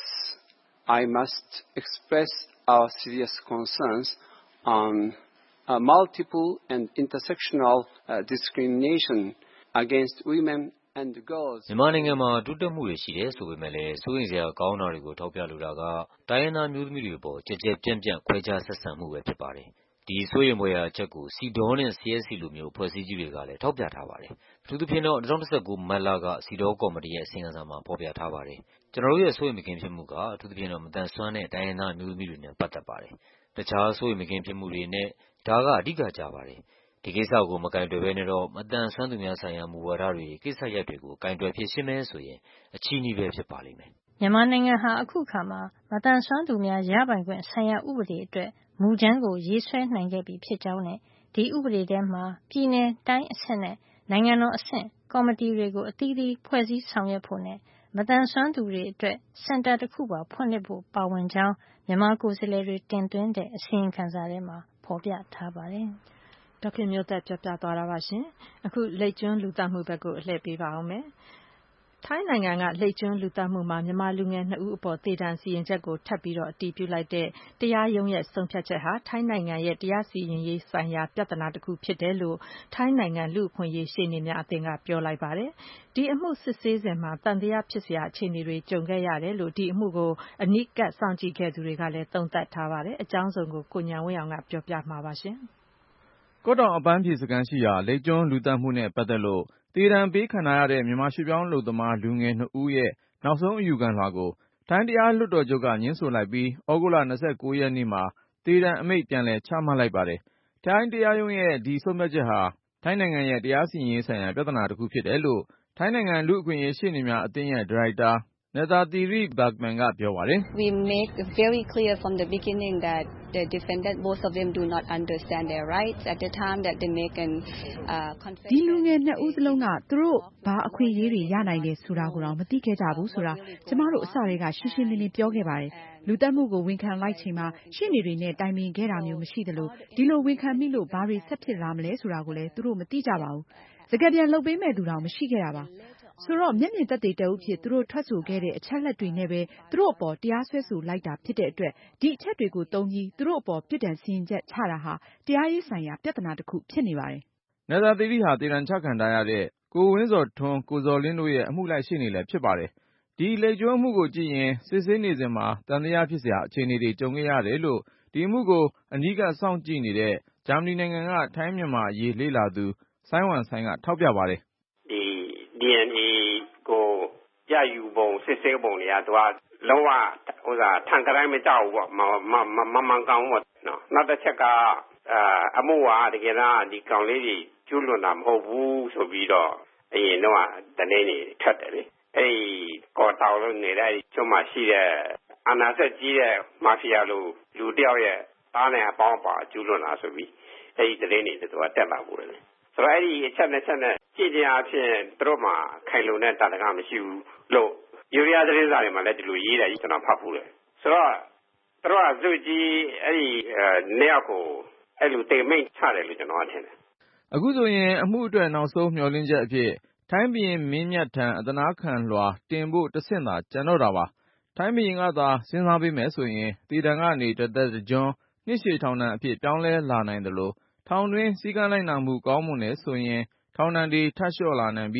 I must express our serious concerns on uh, multiple and intersectional uh, discrimination against women and girls. မြန်မာနိုင်ငံမှာတိုးတက်မှုတွေရှိတယ်ဆိုပေမဲ့လည်းစိုးရိမ်စရာကောင်းတာတွေကိုထောက်ပြလိုတာကတိုင်းရင်းသားမျိုးသမီးတွေပေါ်ကြက်ကြက်ပြန့်ပြန့်ခွဲခြားဆက်ဆံမှုပဲဖြစ်ပါတယ်။ဒီစိုးရိမ်ဖွယ်ရာအချက်ကိုစီဒေါနဲ့ C S C လိုမျိုးအဖွဲ့အစည်းကြီးတွေကလည်းထောက်ပြထားပါတယ်။အထူးသဖြင့်တော့၂၀၁၉မတ်လကစီဒေါကော်မတီရဲ့အစီရင်ခံစာမှာဖော်ပြထားပါတယ်။ကျွန်တော်တို့ရဲ့စိုးရိမ်မကင်းဖြစ်မှုကအထူးသဖြင့်တော့မတန်ဆွမ်းတဲ့တိုင်းရင်းသားမျိုးသမီးတွေနဲ့ပတ်သက်ပါတယ်။တခြားစိုးရိမ်မကင်းဖြစ်မှုတွေနဲ့ဒါကအဓိကကြပါတယ်။ဒီကိစ္စကိုမကင်တွယ်ဘဲနဲ့တော့မတန်ဆွမ်းသူများဆိုင်ရာမူဝါဒတွေကိစ္စရပ်တွေကိုကင်တွယ်ဖြေရှင်းမယ်ဆိုရင်အချည်းနှီးပဲဖြစ်ပါလိမ့်မယ်။မြန်မာနိုင်ငံဟာအခုခါမှာမတန်ဆွမ်းသူများရပိုင်ခွင့်ဆိုင်ရာဥပဒေအတွက်မူကြမ်းကိုရေးဆွဲနိုင်ခဲ့ပြီဖြစ်ကြောင်းနဲ့ဒီဥပဒေထဲမှာပြည်내တိုင်းအဆင့်နဲ့နိုင်ငံတော်အဆင့်ကော်မတီတွေကိုအသီးသီးဖွဲ့စည်းဆောင်ရွက်ဖို့နဲ့မတန်ဆွမ်းသူတွေအတွက်စင်တာတစ်ခုပါဖွင့်လှစ်ဖို့ပါဝင်ကြောင်းမြန်မာကိုယ်စားလှယ်တွေတင်သွင်းတဲ့အစီရင်ခံစာထဲမှာဖော်ပြထားပါတယ်။ဒေါက်ခင်မျိုးသက်ပြောပြသွားတာပါရှင်။အခုလိပ်ကျွန်းလူသတ်မှုဘက်ကိုအလှည့်ပေးပါအောင်မယ်။ထိုင်းနိုင်ငံကလိပ်ကျွန်းလူသတ်မှုမှာမြန်မာလူငယ်နှစ်ဦးအပေါ်သေဒဏ်စီရင်ချက်ကိုထပ်ပြီးတော့အတည်ပြုလိုက်တဲ့တရားရုံးရဲ့ဆုံးဖြတ်ချက်ဟာထိုင်းနိုင်ငံရဲ့တရားစီရင်ရေးဆိုင်ရာပြဿနာတစ်ခုဖြစ်တယ်လို့ထိုင်းနိုင်ငံလူ့အခွင့်အရေးရှေ့နေများအသင်းကပြောလိုက်ပါတယ်။ဒီအမှုစစ်ဆေးစဉ်မှာတန်တရားဖြစ်စရာအခြေအနေတွေကြုံခဲ့ရတယ်လို့ဒီအမှုကိုအနီးကပ်စောင့်ကြည့်ခဲ့သူတွေကလည်းသုံးသပ်ထားပါတယ်။အကြောင်းစုံကိုကိုညာဝင်းအောင်ကပြောပြမှာပါရှင်။ကော့တောင်အပန်းဖြေစခန်းရှိရာလိပ်ကျွန်းလူသတ်မှုနဲ့ပတ်သက်လို့သေဒဏ်ပေးခံရတဲ့မြန်မာရွှေ့ပြောင်းလုပ်သမားလူငယ်နှစ်ဦးရဲ့နောက်ဆုံးအယူခံလွှာကိုထိုင်းတရားလွှတ်တော်ချုပ်ကငြင်းဆိုလိုက်ပြီးဩဂုတ်လ၂၉ရက်နေ့မှာသေဒဏ်အမိန့်ပြန်လည်ချမှတ်လိုက်ပါတယ်။ထိုင်းတရားရုံးရဲ့ဒီဆုံးဖြတ်ချက်ဟာထိုင်းနိုင်ငံရဲ့တရားစီရင်ရေးဆိုင်ရာပြဿနာတစ်ခုဖြစ်တယ်လို့ထိုင်းနိုင်ငံလူ့အခွင့်အရေးရှေ့နေများအသင်းရဲ့ဒါရိုက်တာNathathiri Bergman ကပြောပါတယ်။ We make very clear from the beginning that the defendant both of them do not understand their rights at the time that they make an uh confession ဒီလူငယ်နှစ်ဦးစလုံးကသူတို့ဘာအခွင့်အရေးတွေရနိုင်တယ်ဆိုတာကိုတော့မသိခဲ့ကြဘူးဆိုတာကျမတို့အစတွေကရှင်းရှင်းလင်းလင်းပြောခဲ့ပါတယ်လူသတ်မှုကိုဝန်ခံလိုက်ချိန်မှာရှင်းနေတွေနဲ့တိုင်ပင်ခဲ့တာမျိုးမရှိသလိုဒီလိုဝန်ခံမိလို့ဘာတွေဆက်ဖြစ်လာမလဲဆိုတာကိုလည်းသူတို့မသိကြပါဘူးစကားပြန်လုပ်ပေးမဲ့သူတောင်မရှိခဲ့တာပါဆိုတော့မျက်မြင်သက်သေတအုပ်ဖြစ်သူတို့ထွက်ဆိုခဲ့တဲ့အချက်လက်တွေနဲ့ပဲသူတို့အပေါ်တရားစွဲဆိုလိုက်တာဖြစ်တဲ့အတွက်ဒီအချက်တွေကိုသုံးပြီးသူတို့အပေါ်ပြစ်ဒဏ်စီရင်ချက်ချတာဟာတရားရေးဆိုင်ရာပြဿနာတစ်ခုဖြစ်နေပါတယ်။နသာသီရိဟာသေဒဏ်ချခံထားရတဲ့ကိုဝင်းဇော်ထွန်းကိုဇော်လင်းတို့ရဲ့အမှုလိုက်ရှေ့နေလည်းဖြစ်ပါတယ်။ဒီလိပ်ကျွန်းမှုကိုကြည့်ရင်စစ်ဆေးနေစဉ်မှာတန်တရားဖြစ်စရာအခြေအနေတွေကြုံခဲ့ရတယ်လို့ဒီအမှုကိုအနီးကပ်စောင့်ကြည့်နေတဲ့ဂျာမနီနိုင်ငံကထိုင်းမြန်မာအရေးလေ့လာသူဆိုင်းဝမ်ဆိုင်းကထောက်ပြပါတယ်။ဒီ D N A ကိုရယူပုံစစ်ဆေးပုံတွေကသူကလုံးဝဟိုစားထန်ကတိုင်းမကြောက်ဘူးပေါ့မမမမှန်ကောင်ပေါ့နော်နောက်တစ်ချက်ကအမှုကတကယ်တော့ဒီကောင်လေးကြီးကျွလွန်တာမဟုတ်ဘူးဆိုပြီးတော့အရင်တော့တနေ့နေထက်တယ်လေအဲ့ဒီကော်တောင်လုံးနေတဲ့ကျွန်းမှာရှိတဲ့အနာဆက်ကြီးတဲ့မာဖီယာလိုလူတယောက်ရဲ့သားနဲ့အပေါင်းပါကျွလွန်တာဆိုပြီးအဲ့ဒီတနေ့နေသူကတက်လာဘူးလေဆိုတော့အဲ့ဒီအချက်နဲ့ချက်နဲ့ကြည့်ကြအဖြစ်သူတို့မှခိုင်လုံတဲ့တာတကမရှိဘူးလို့ယူရီးယားသတင်းစာတွေမှာလည်းဒီလိုရေးတယ်ကျွန်တော်ဖတ်ဖူးတယ်ဆိုတော့သူတို့ကသူကြီးအဲ့ဒီနေရာကိုအဲ့လိုတိမ်မိတ်ချတယ်လို့ကျွန်တော်ထင်တယ်အခုဆိုရင်အမှုအတွက်နောက်ဆုံးမျှော်လင့်ချက်အဖြစ်ထိုင်းဘုရင်မင်းမြတ်ထံအသနာခံလွှာတင်ဖို့တဆင့်သာကျန်တော့တာပါထိုင်းဘုရင်ကသာစဉ်းစားပေးမယ်ဆိုရင်တည်တံကနေတသက်ကျွန်းနှစ်ရှည်ထောင်ဒဏ်အဖြစ်ပြောင်းလဲလာနိုင်တယ်လို့ထောင်တွင်းစည်းကမ်းလိုက်နာမှုကောင်းမွန်တယ်ဆိုရင်ထောင်ဒဏ်တွေထပ်လျှော့လာနိုင်ပြီး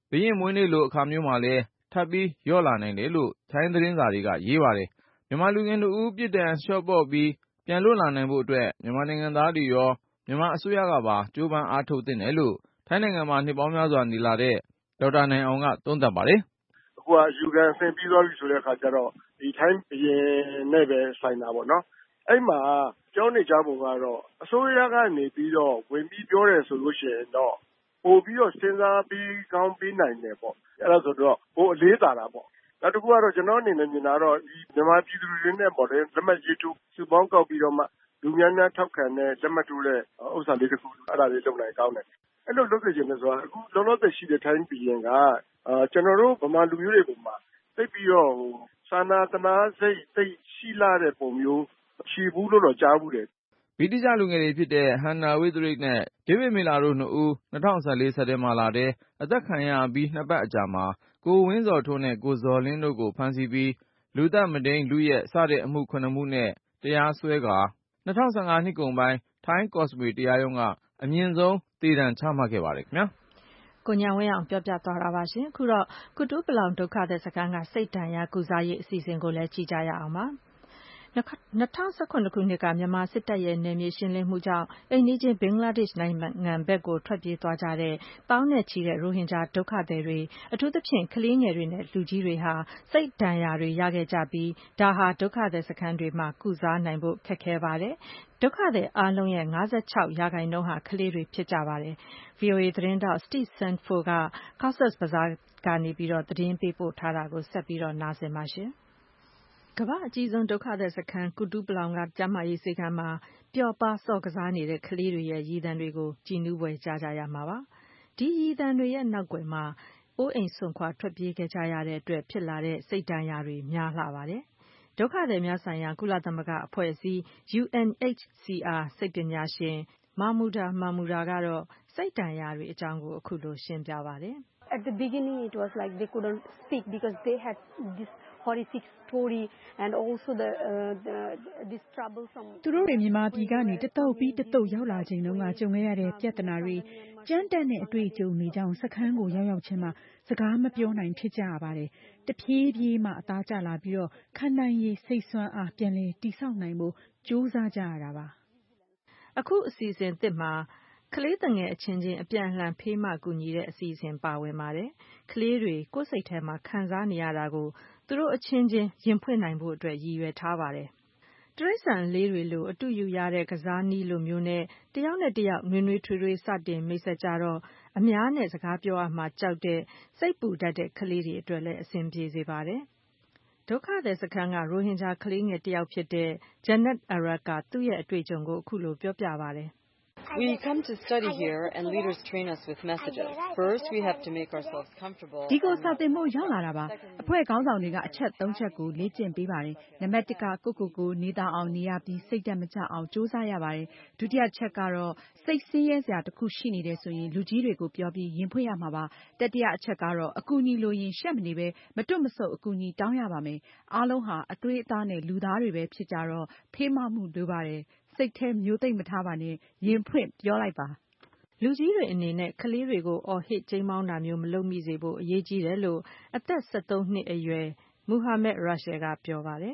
ဘုရင်မွေးနေ့လိုအခါမျိုးမှာလည်းထပ်ပြီးလျော့လာနိုင်တယ်လို့ထိုင်းသတင်းစာတွေကရေးပါတယ်။မြန်မာလူငယ်တို့ဦးပြစ်ဒဏ်လျှော့ပေါ့ပြီးပြန်လွတ်လာနိုင်ဖို့အတွက်မြန်မာနိုင်ငံသားတွေရောမြန်မာအစိုးရကပါကြိုးပမ်းအားထုတ်သင့်တယ်လို့ထိုင်းနိုင်ငံမှာနှစ်ပေါင်းများစွာနေလာတဲ့ဒေါက်တာနိုင်အောင်ကသုံးသပ်ပါတယ်။အခုကယူကန်ဆင်ပြီးသွားပြီဆိုတဲ့အခါကျတော့ဒီထိုင်းဘုရင်နဲ့ပဲဆိုင်တာပေါ့နော်။အဲ့မှာပြောနေကြပုံကတော့အစိုးရကနေပြီးတော့ဝင်ပြီးပြောတယ်ဆိုလို့ရှိရင်တော့ပို့ပြီးတော့စဉ်းစားပြီးကောင်းပြီးနိုင်တယ်ပေါ့။အဲ့ဒါဆိုတော့ဟိုအလေးသာတာပေါ့။နောက်တစ်ခုကတော့ကျွန်တော်အနေနဲ့မြင်တာတော့ဒီမြန်မာပြည်သူတွေနဲ့ပေါ့လေလက်မှတ်ရေးထိုးစုပေါင်းကောက်ပြီးတော့မှလူများများထောက်ခံတဲ့လက်မှတ်ထိုးတဲ့ဥစ္စာလေးတစ်ခုအဲ့ဒါလေးလုပ်နိုင်ကောင်းတယ်။အဲ့လိုလုပ်ကြခြင်းနဲ့ဆိုတာအခုလောလောဆယ်ရှိတဲ့ထိုင်းပြည်ရင်ကအာကျွန်တော်တို့ဗမာလူမျိုးတွေပုံမှာသိပြီးတော့ဟိုစာနာတနာစိတ်သိရှိလာတဲ့ပုံမျိုးရှိဘူးလို့တော့ကြားဘူးတယ်ဗြိတိရှလူငယ်တွေဖြစ်တဲ့ဟန်နာဝိသရိတ်နဲ့ဒေးဗစ်မီလာတို့နှစ်ဦး၂၀၁၄စက်တင်ဘာလထဲအသက်ခံရပြီးနှစ်ပတ်အကြာမှာကိုဝင်းဇော်ထွန်းနဲ့ကိုဇော်လင်းတို့ကိုဖမ်းဆီးပြီးလူသတ်မုဒိမ်းလုယက်စတဲ့အမှုခုနှစ်မှုနဲ့တရားစွဲကာ၂၀၁၅နှစ်ကုန်ပိုင်းထိုင်းကော့စမွေတရားရုံးကအမြင့်ဆုံးသေဒဏ်ချမှတ်ခဲ့ပါတယ်ခင်ဗျာကိုဉာဏ်ဝင်းအောင်ပြောပြသွားတာပါရှင်အခုတော့ကုတူးပလောင်ဒုက္ခသည်စခန်းကစိတ်ဒဏ်ရာကုစားရေးအစီအစဉ်ကိုလည်းကြည့်ကြရအောင်ပါ၂၀၁၇ခုနှစ်ကမြန်မာစစ်တပ်ရဲ့နယ်မြေရှင်းလင်းမှုကြောင့်အိမ်နီးချင်းဘင်္ဂလားဒေ့ရှ်နိုင်ငံဘက်ကိုထွက်ပြေးသွားကြတဲ့သောင်းနဲ့ချီတဲ့ရိုဟင်ဂျာဒုက္ခသည်တွေအထူးသဖြင့်ကလေးငယ်တွေနဲ့လူကြီးတွေဟာစိတ်ဒဏ်ရာတွေရခဲ့ကြပြီးဒါဟာဒုက္ခသည်စခန်းတွေမှာကုစားနိုင်ဖို့ခက်ခဲပါတယ်ဒုက္ခသည်အားလုံးရဲ့၅၆ရာခိုင်နှုန်းဟာကလေးတွေဖြစ်ကြပါတယ်။ဗွီအိုအေသတင်းထောက် Steve Sandford က Cox's Bazar ကနေပြီးတော့သတင်းပေးပို့ထားတာကိုဆက်ပြီးတော့နားဆင်ပါရှင်။ကမ္ဘာအကြီးဆုံးဒုက္ခသည်စခန်းကုတူးပလောင်ကကျန်းမာရေးဆေးခန်းမှာပျော်ပါးဆော့ကစားနေတဲ့ကလေးတွေရဲ့ရည်သံတွေကိုကြည်နူးဖွယ်ကြားကြရမှာပါ။ဒီရည်သံတွေရဲ့နောက်ွယ်မှာအိုးအိမ်စွန့်ခွာထွက်ပြေးခဲ့ကြရတဲ့အတွက်ဖြစ်လာတဲ့စိတ်ဒဏ်ရာတွေများလှပါတယ်။ဒုက္ခသည်များဆိုင်ရာကုလသမဂ္ဂအဖွဲ့အစည်း U N H C R စိတ်ပညာရှင် Mahmuda Mahmuda ကတော့စိတ်ဒဏ်ရာတွေအကြောင်းကိုအခုလိုရှင်းပြပါတယ်။ At the beginning it was like they couldn't speak because they had this horrific story and also the uh, the this troublesome သူတို့တွေမြန်မာပြည်ကနေတတုပ်ပြီးတတုပ်ရောက်လာချိန်တုန်းကကြုံခဲ့ရတဲ့ပြဿနာတွေကြမ်းတမ်းတဲ့အတွေ့အကြုံတွေကြောင့်စခန်းကိုရောက်ရောက်ချင်းမှာစကားမပြောနိုင်ဖြစ်ကြရပါတယ်တဖြည်းဖြည်းမှအသားကျလာပြီးတော့ခံနိုင်ရည်စိတ်ဆွမ်းအားပြန်လည်တည်ဆောက်နိုင်ဖို့ကြိုးစားကြရတာပါအခုအစီအစဉ်သစ်မှာကလေးတငယ်အချင်းချင်းအပြန်အလှန်ဖေးမကူညီတဲ့အစီအစဉ်ပါဝင်ပါတယ်။ကလေးတွေကိုယ်စိတ်ထဲမှာခံစားနေရတာကိုသူတို့အချင်းချင်းရင်ဖွင့်နိုင်ဖို့အတွက်ရည်ရွယ်ထားပါတယ်။တရိစ္ဆာန်လေးတွေလိုအတူယူရတဲ့ကစားနည်းလိုမျိုးနဲ့တယောက်နဲ့တယောက်နွေးနွေးထွေးထွေးစတင်မိတ်ဆက်ကြတော့အများနဲ့စကားပြောရမှာကြောက်တဲ့စိတ်ပူတတ်တဲ့ကလေးတွေအတွက်လည်းအဆင်ပြေစေပါတယ်။ဒုက္ခသည်စခန်းကရိုဟင်ဂျာကလေးငယ်တယောက်ဖြစ်တဲ့ Jannat Arad ကသူ့ရဲ့အတွေ့အကြုံကိုအခုလိုပြောပြပါတယ်။ We come to study here and leaders train us with messages. First, we have to make ourselves comfortable. ဒီကိုစာသင်ဖို့ရောက်လာတာပါ။အဖွဲ့ခေါင်းဆောင်တွေကအချက်သုံးချက်ကိုလေ့ကျင့်ပေးပါတယ်။နံပါတ်တစ်ကကိုကိုကိုနေသားအောင်နေရပြီးစိတ်ဓာတ်မကျအောင်ကြိုးစားရပါတယ်။ဒုတိယချက်ကတော့စိတ်ဆင်းရဲစရာတစ်ခုရှိနေတယ်ဆိုရင်လူကြီးတွေကိုပြောပြီးရင်ဖွင့်ရမှာပါ။တတိယအချက်ကတော့အကူအညီလိုရင်ရှက်မနေပဲမတွတ်မဆုတ်အကူအညီတောင်းရပါမယ်။အားလုံးဟာအသွေးအသားနဲ့လူသားတွေပဲဖြစ်ကြတော့ဖေးမမှုလိုပါတယ်။စိတ်ထဲမျိုးသိမ့်မထားပါနဲ့ရင်ဖွင့်ပြောလိုက်ပါလူကြီးတွေအနေနဲ့ကလေးတွေကိုအော်ဟစ်ကြိမ်းမောင်းတာမျိုးမလုပ်မိစေဖို့အရေးကြီးတယ်လို့အသက်၁၃နှစ်အရွယ် Muhammad Rashid ကပြောပါတယ်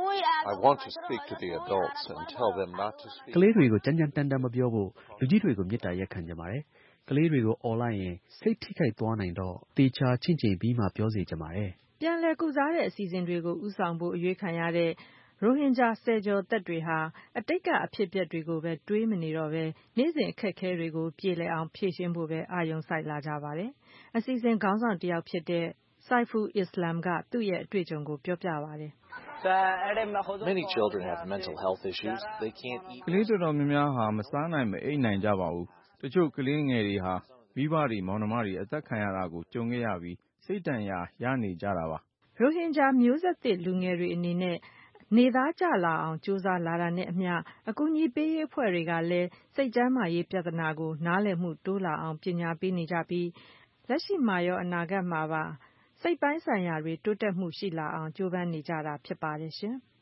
I want to speak to the adults and tell them not to speak ကလေးတွေကိုကြမ်းကြမ်းတမ်းတမ်းမပြောဖို့လူကြီးတွေကိုမေတ္တာရက်ခံကြပါတယ်ကလေးတွေကိုအော်လိုက်ရင်စိတ်ထိခိုက်သွားနိုင်တော့တေချာချင့်ချိန်ပြီးမှပြောစေချင်ပါတယ်ပြန်လည်ကုစားတဲ့အစီအစဉ်တွေကိုဥဆောင်ဖို့အရွေးခံရတဲ့ရိုဟင်ဂျာဆယ်ကျော်သက်တွေဟာအတိတ်ကအဖြစ်အပျက်တွေကိုပဲတွေးမနေတော့ပဲနေ့စဉ်အခက်အခဲတွေကိုပြေလည်အောင်ဖြေရှင်းဖို့ပဲအာရုံစိုက်လာကြပါတယ်။အစီအစဉ်ခေါင်းဆောင်တစ်ယောက်ဖြစ်တဲ့ Saiful Islam ကသူ့ရဲ့အတွေ့အကြုံကိုပြောပြပါတယ်။ Many children have mental health issues. They can't eat. ကလေးတော်တော်များများဟာမစားနိုင်မအိပ်နိုင်ကြပါဘူး။တချို့ကလေးငယ်တွေဟာမိဘတွေမောင်နှမတွေအသက်ခံရတာကိုကြုံခဲ့ရပြီးစိတ်ဒဏ်ရာရနေကြတာပါ။ရိုဟင်ဂျာမျိုးဆက်သစ်လူငယ်တွေအနေနဲ့နေသားကျလာအောင်ကြိုးစားလာတာနဲ့အမျှအကူအညီပေးရေးအဖွဲ့တွေကလည်းစိတ်ကျန်းမာရေးပြဿနာကိုနားလည်မှုတိုးလာအောင်ပညာပေးနေကြပြီးလက်ရှိမှာရောအနာဂတ်မှာပါစိတ်ပိုင်းဆိုင်ရာတွေတိုးတက်မှုရှိလာအောင်ကြိုးပမ်းနေကြတာဖြစ်ပါတယ်ရှင်။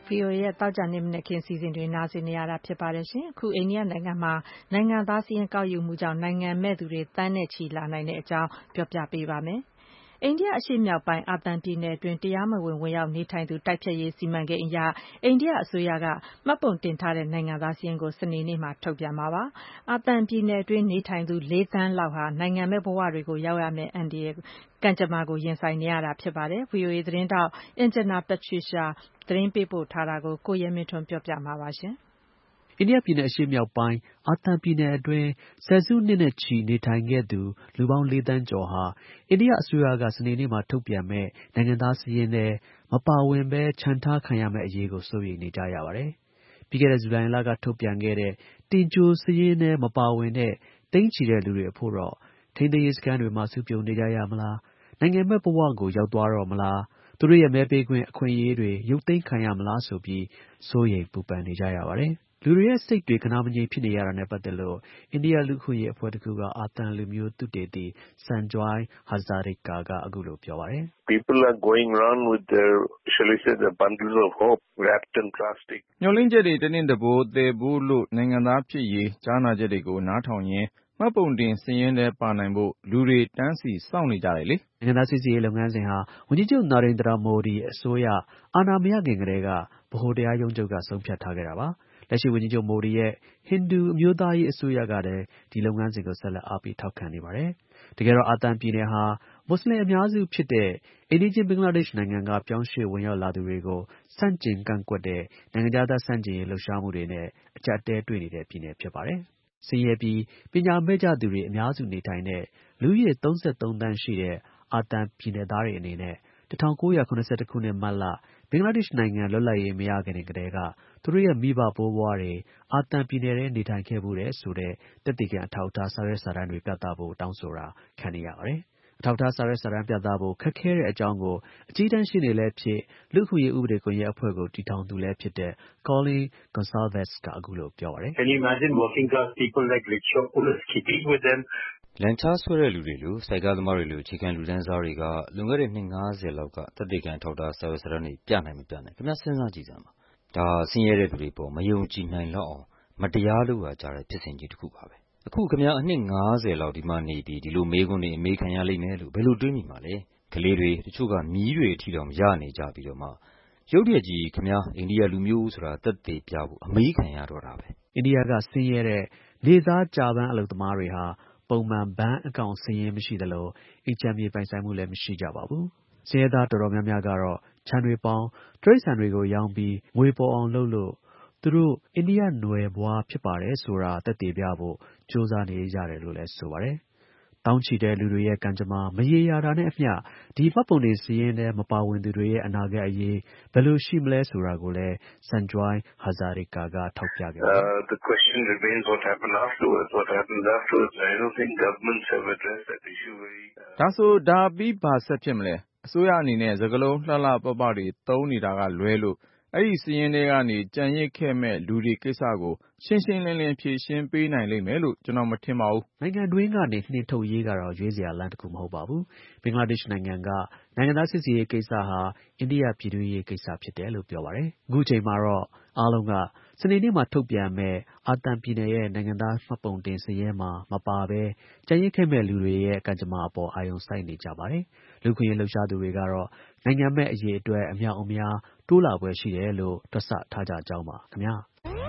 V O A ရဲ့တောက်ကြနေမနေ့ခင်စီစဉ်တွေနားဆင်နေရတာဖြစ်ပါတယ်ရှင်အခုအိန္ဒိယနိုင်ငံမှာနိုင်ငံသားစည်းရင်းကောက်ယူမှုကြောင့်နိုင်ငံမဲ့သူတွေတန်းနဲ့ချီလာနိုင်တဲ့အကြောင်းပြောပြပေးပါမယ်အိန္ဒိယအရှေ့မြောက်ပိုင်းအာသံပြည်နယ်တွင်တရားမဝင်ဝင်ရောက်နေထိုင်သူတိုက်ဖြတ်ရေးစီမံကိန်းအရအိန္ဒိယအစိုးရကမှတ်ပုံတင်ထားတဲ့နိုင်ငံသားစည်းရင်းကိုစနေနေ့မှာထုတ်ပြန်မှာပါအာသံပြည်နယ်တွင်နေထိုင်သူလေးသန်းလောက်ဟာနိုင်ငံမဲ့ဘဝတွေကိုရောက်ရမယ့်အန္တရာယ်ကံကြမ္မာကိုရင်ဆိုင်နေရတာဖြစ်ပါတယ် V O A သတင်းတောက် Anjana Patricia သတင်းပေးပို့ထားတာကိုကိုရဲမင်းထွန်းပြောပြမှာပါရှင်အိန္ဒိယပြည်နယ်အရှေ့မြောက်ပိုင်းအာသံပြည်နယ်အတွင်းဆယ်စုနှစ်နဲ့ချီနေထိုင်ခဲ့သူလူပေါင်းလေးသန်းကျော်ဟာအိန္ဒိယအစိုးရကစနေနေ့မှာထုတ်ပြန်မဲ့နိုင်ငံသားစာရင်းထဲမပါဝင်ဘဲခြံထားခံရမယ့်အရေးကိုစိုးရိမ်နေကြရပါတယ်။ပြီးခဲ့တဲ့ဇူလိုင်လကထုတ်ပြန်ခဲ့တဲ့တင်ကြိုစာရင်းထဲမပါဝင်တဲ့တိန်းချီတဲ့လူတွေအဖို့တော့ထိန်းသိမ်းရေးစခန်းတွေမှာစုပြုံနေကြရမလားနိုင်ငံမဲ့ဘဝကိုရောက်သွားတော့မလားသူတို့ရဲ့မဲပေးခွင့်အခွင့်အရေးတွေရုပ်သိမ်းခံရမလားဆိုပြီးစိုးရိမ်ပူပန်နေကြရပါတယ်။လူတွေရဲ့စိတ်တွေခဏမငြိမ်ဖြစ်နေရတာနဲ့ပတ်သက်လို့အိန္ဒိယလူ့အခွင့်အရေးအဖွဲ့တစ်ခုကအာသံလူမျိုးသုတေသီ Sanjoy Hazarika ကအခုလိုပြောပါတယ်။ People are going around with their shall we say the bundles of hope wrapped in plastic မျှော်လင့်ချက်တွေတနင့်တပိုးသယ်ဖို့လို့နိုင်ငံသားဖြစ်ရေးကြားနာချက်တွေကိုနားထောင်ရင်းမှတ်ပုံတင်စာရင်းထဲပါနိုင်ဖို့လူတွေတန်းစီစောင့်နေကြတယ်လေနိုင်ငံသားစစ်ဆေးရေးလုပ်ငန်းစဉ်ဟာဝန်ကြီးချုပ်နာရင်ဒရာမိုဒီအစိုးရအာဏာမရခင်ကတည်းကဗဟိုတရားရုံးချုပ်ကဆုံးဖြတ်ထားခဲ့တာပါလက်ရှိဝန်ကြီးချုပ်မိုဒီရဲ့ဟိန္ဒူအမျိုးသားရေးအစိုးရကလည်းဒီလုပ်ငန်းစဉ်ကိုဆက်လက်အားပေးထောက်ခံနေပါတယ်တကယ်တော့အာသံပြည်နယ်ဟာမွတ်စလင်အများစုဖြစ်တဲ့အိန္ဒိချင်းဘင်္ဂလားဒေ့ရှ်နိုင်ငံကပြောင်းရွှေ့ဝင်ရောက်လာသူတွေကိုဆန့်ကျင်ကန့်ကွက်တဲ့နိုင်ငံခြားသားဆန့်ကျင်ရေးလှုပ်ရှားမှုတွေနဲ့အကျပ်အတည်းတွေ့နေတဲ့ပြည်နယ်ဖြစ်ပါတယ်ဆင်းရဲပြီးပညာမဲ့ကြသူတွေအများစုနေထိုင်တဲ့လူဦးရေသုံးဆယ့်သုံးသန်းရှိတဲ့အာသံပြည်နယ်သားတွေအနေနဲ့၁၉၇၁ခုနှစ်မတ်လဘင်္ဂလားဒေ့ရှ်နိုင်ငံလွတ်လပ်ရေးမရခင်ကတည်းကသူတို့ရဲ့မိဘဘိုးဘွားတွေအာသံပြည်နယ်ထဲနေထိုင်ခဲ့ဘူးတယ်ဆိုတဲ့သက်သေခံအထောက်အထားစာရွက်စာတမ်းတွေပြသဖို့တောင်းဆိုတာခံနေရပါတယ်အထောက်အထားစာရွက်စာတမ်းပြသဖို့ခက်ခဲတဲ့အကြောင်းကိုအကြီးတန်းရှင်းနေလဲဖြစ်လူ့အခွင့်အရေးဥပဒေကွန်ရက်အဖွဲ့ကိုတည်ထောင်သူလဲဖြစ်တဲ့ Colin Gonsalves ကအခုလိုပြောပါတယ် Can you imagine working class people like rickshaw pullers keeping with them လန်ချားဆွဲတဲ့လူတွေလိုစိုက်ကားသမားတွေလိုအခြေခံလူတန်းစားတွေကလွန်ခဲ့တဲ့နှစ်၅၀လောက်ကသက်သေခံထောက်ထားစာရွက်စာတမ်းတွေပြနိုင်မပြနိုင်ခင်ဗျစဉ်းစားကြည့်စမ်းပါဒါဆင်းရဲတဲ့သူတွေပေါ်မယုံကြည်နိုင်လောက်အောင်မတရားလို့ဟာကြားတဲ့ဖြစ်စဉ်ကြီးတစ်ခုပါပဲအခုခင်ဗျအနှစ်၅၀လောက်ဒီမှာနေပြီးဒီလိုမေးခွန်းတွေအမေးခံရလိမ့်မယ်လို့ဘယ်လိုတွေးမိမှာလဲကလေးတွေတချို့ကမြီးတွေအထိတောင်ရနေကြပြီးတော့မှရုပ်တရက်ကြီးခင်ဗျအိန္ဒိယလူမျိုးဆိုတာသက်သေပြဖို့အမေးခံရတော့တာပဲအိန္ဒိယကဆင်းရဲတဲ့နေသားကြာပန်းအလုပ်သမားတွေဟာပုံမှန်ဘဏ်အကောင့်စာရင်းမရှိသလိုအိမ်ချမ်းမြေပိုင်ဆိုင်မှုလည်းမရှိကြပါဘူးဆင်းရဲသားတော်တော်များများကတော့ခြံတွေပေါင်းတိရစ္ဆာန်တွေကိုရောင်းပြီးငွေပေါ်အောင်လုပ်လို့သူတို့အိန္ဒိယနွယ်ဘွားဖြစ်ပါတယ်ဆိုတာသက်သေပြဖို့ကြိုးစားနေကြတယ်လို့လည်းဆိုပါတယ်တောင်းချီတဲ့လူတွေရဲ့ကံကြမ္မာမရေရာတာနဲ့အမျှဒီမှတ်ပုံတင်စာရင်းထဲမပါဝင်သူတွေရဲ့အနာဂတ်အရေးဘယ်လိုရှိမလဲဆိုတာကိုလည်း Sanjoy Hazarika ကထောက်ပြခဲ့ပါတယ် uh, The question remains what happened afterwards what happens afterwards I don't think governments have addressed that issue very ဒါဆိုဒါပြီးဘာဆက်ဖြစ်မလဲအစိုးရအနေနဲ့စကလုံးလှလှပပတွေသုံးနေတာကလွဲလို့အဲ့ဒီစီးရင်တွေကနေကြံရစ်ခဲ့မဲ့လူတွေကိစ္စကိုရှင်းရှင်းလင်းလင်းဖြေရှင်းပေးနိုင်လိမ့်မယ်လို့ကျွန်တော်မထင်ပါဘူးနိုင်ငံတွင်းကနေနှင်ထုတ်ရေးကတော့ရွေးစရာလမ်းတစ်ခုမဟုတ်ပါဘူးဘင်္ဂလားဒေ့ရှ်နိုင်ငံကနိုင်ငံသားစစ်ဆေးရေးကိစ္စဟာအိန္ဒိယပြည်တွင်းရေးကိစ္စဖြစ်တယ်လို့ပြောပါတယ်အခုချိန်မှာတော့အားလုံးကစနေနေ့မှာထုတ်ပြန်မဲ့အာသံပြည်နယ်ရဲ့နိုင်ငံသားမှတ်ပုံတင်စာရင်းမှာမပါဘဲကြံရစ်ခဲ့မဲ့လူတွေရဲ့ကံကြမ္မာအပေါ်အာရုံစိုက်နေကြပါတယ်လူခွင့်ရေးလှုပ်ရှားသူတွေကတော့နိုင်ငံမဲ့အရေးအတွက်အမြောက်အများတိုးလာပွဲရှိတယ်လို့တွက်ဆထားကြကြောင်းပါခင်ဗျာ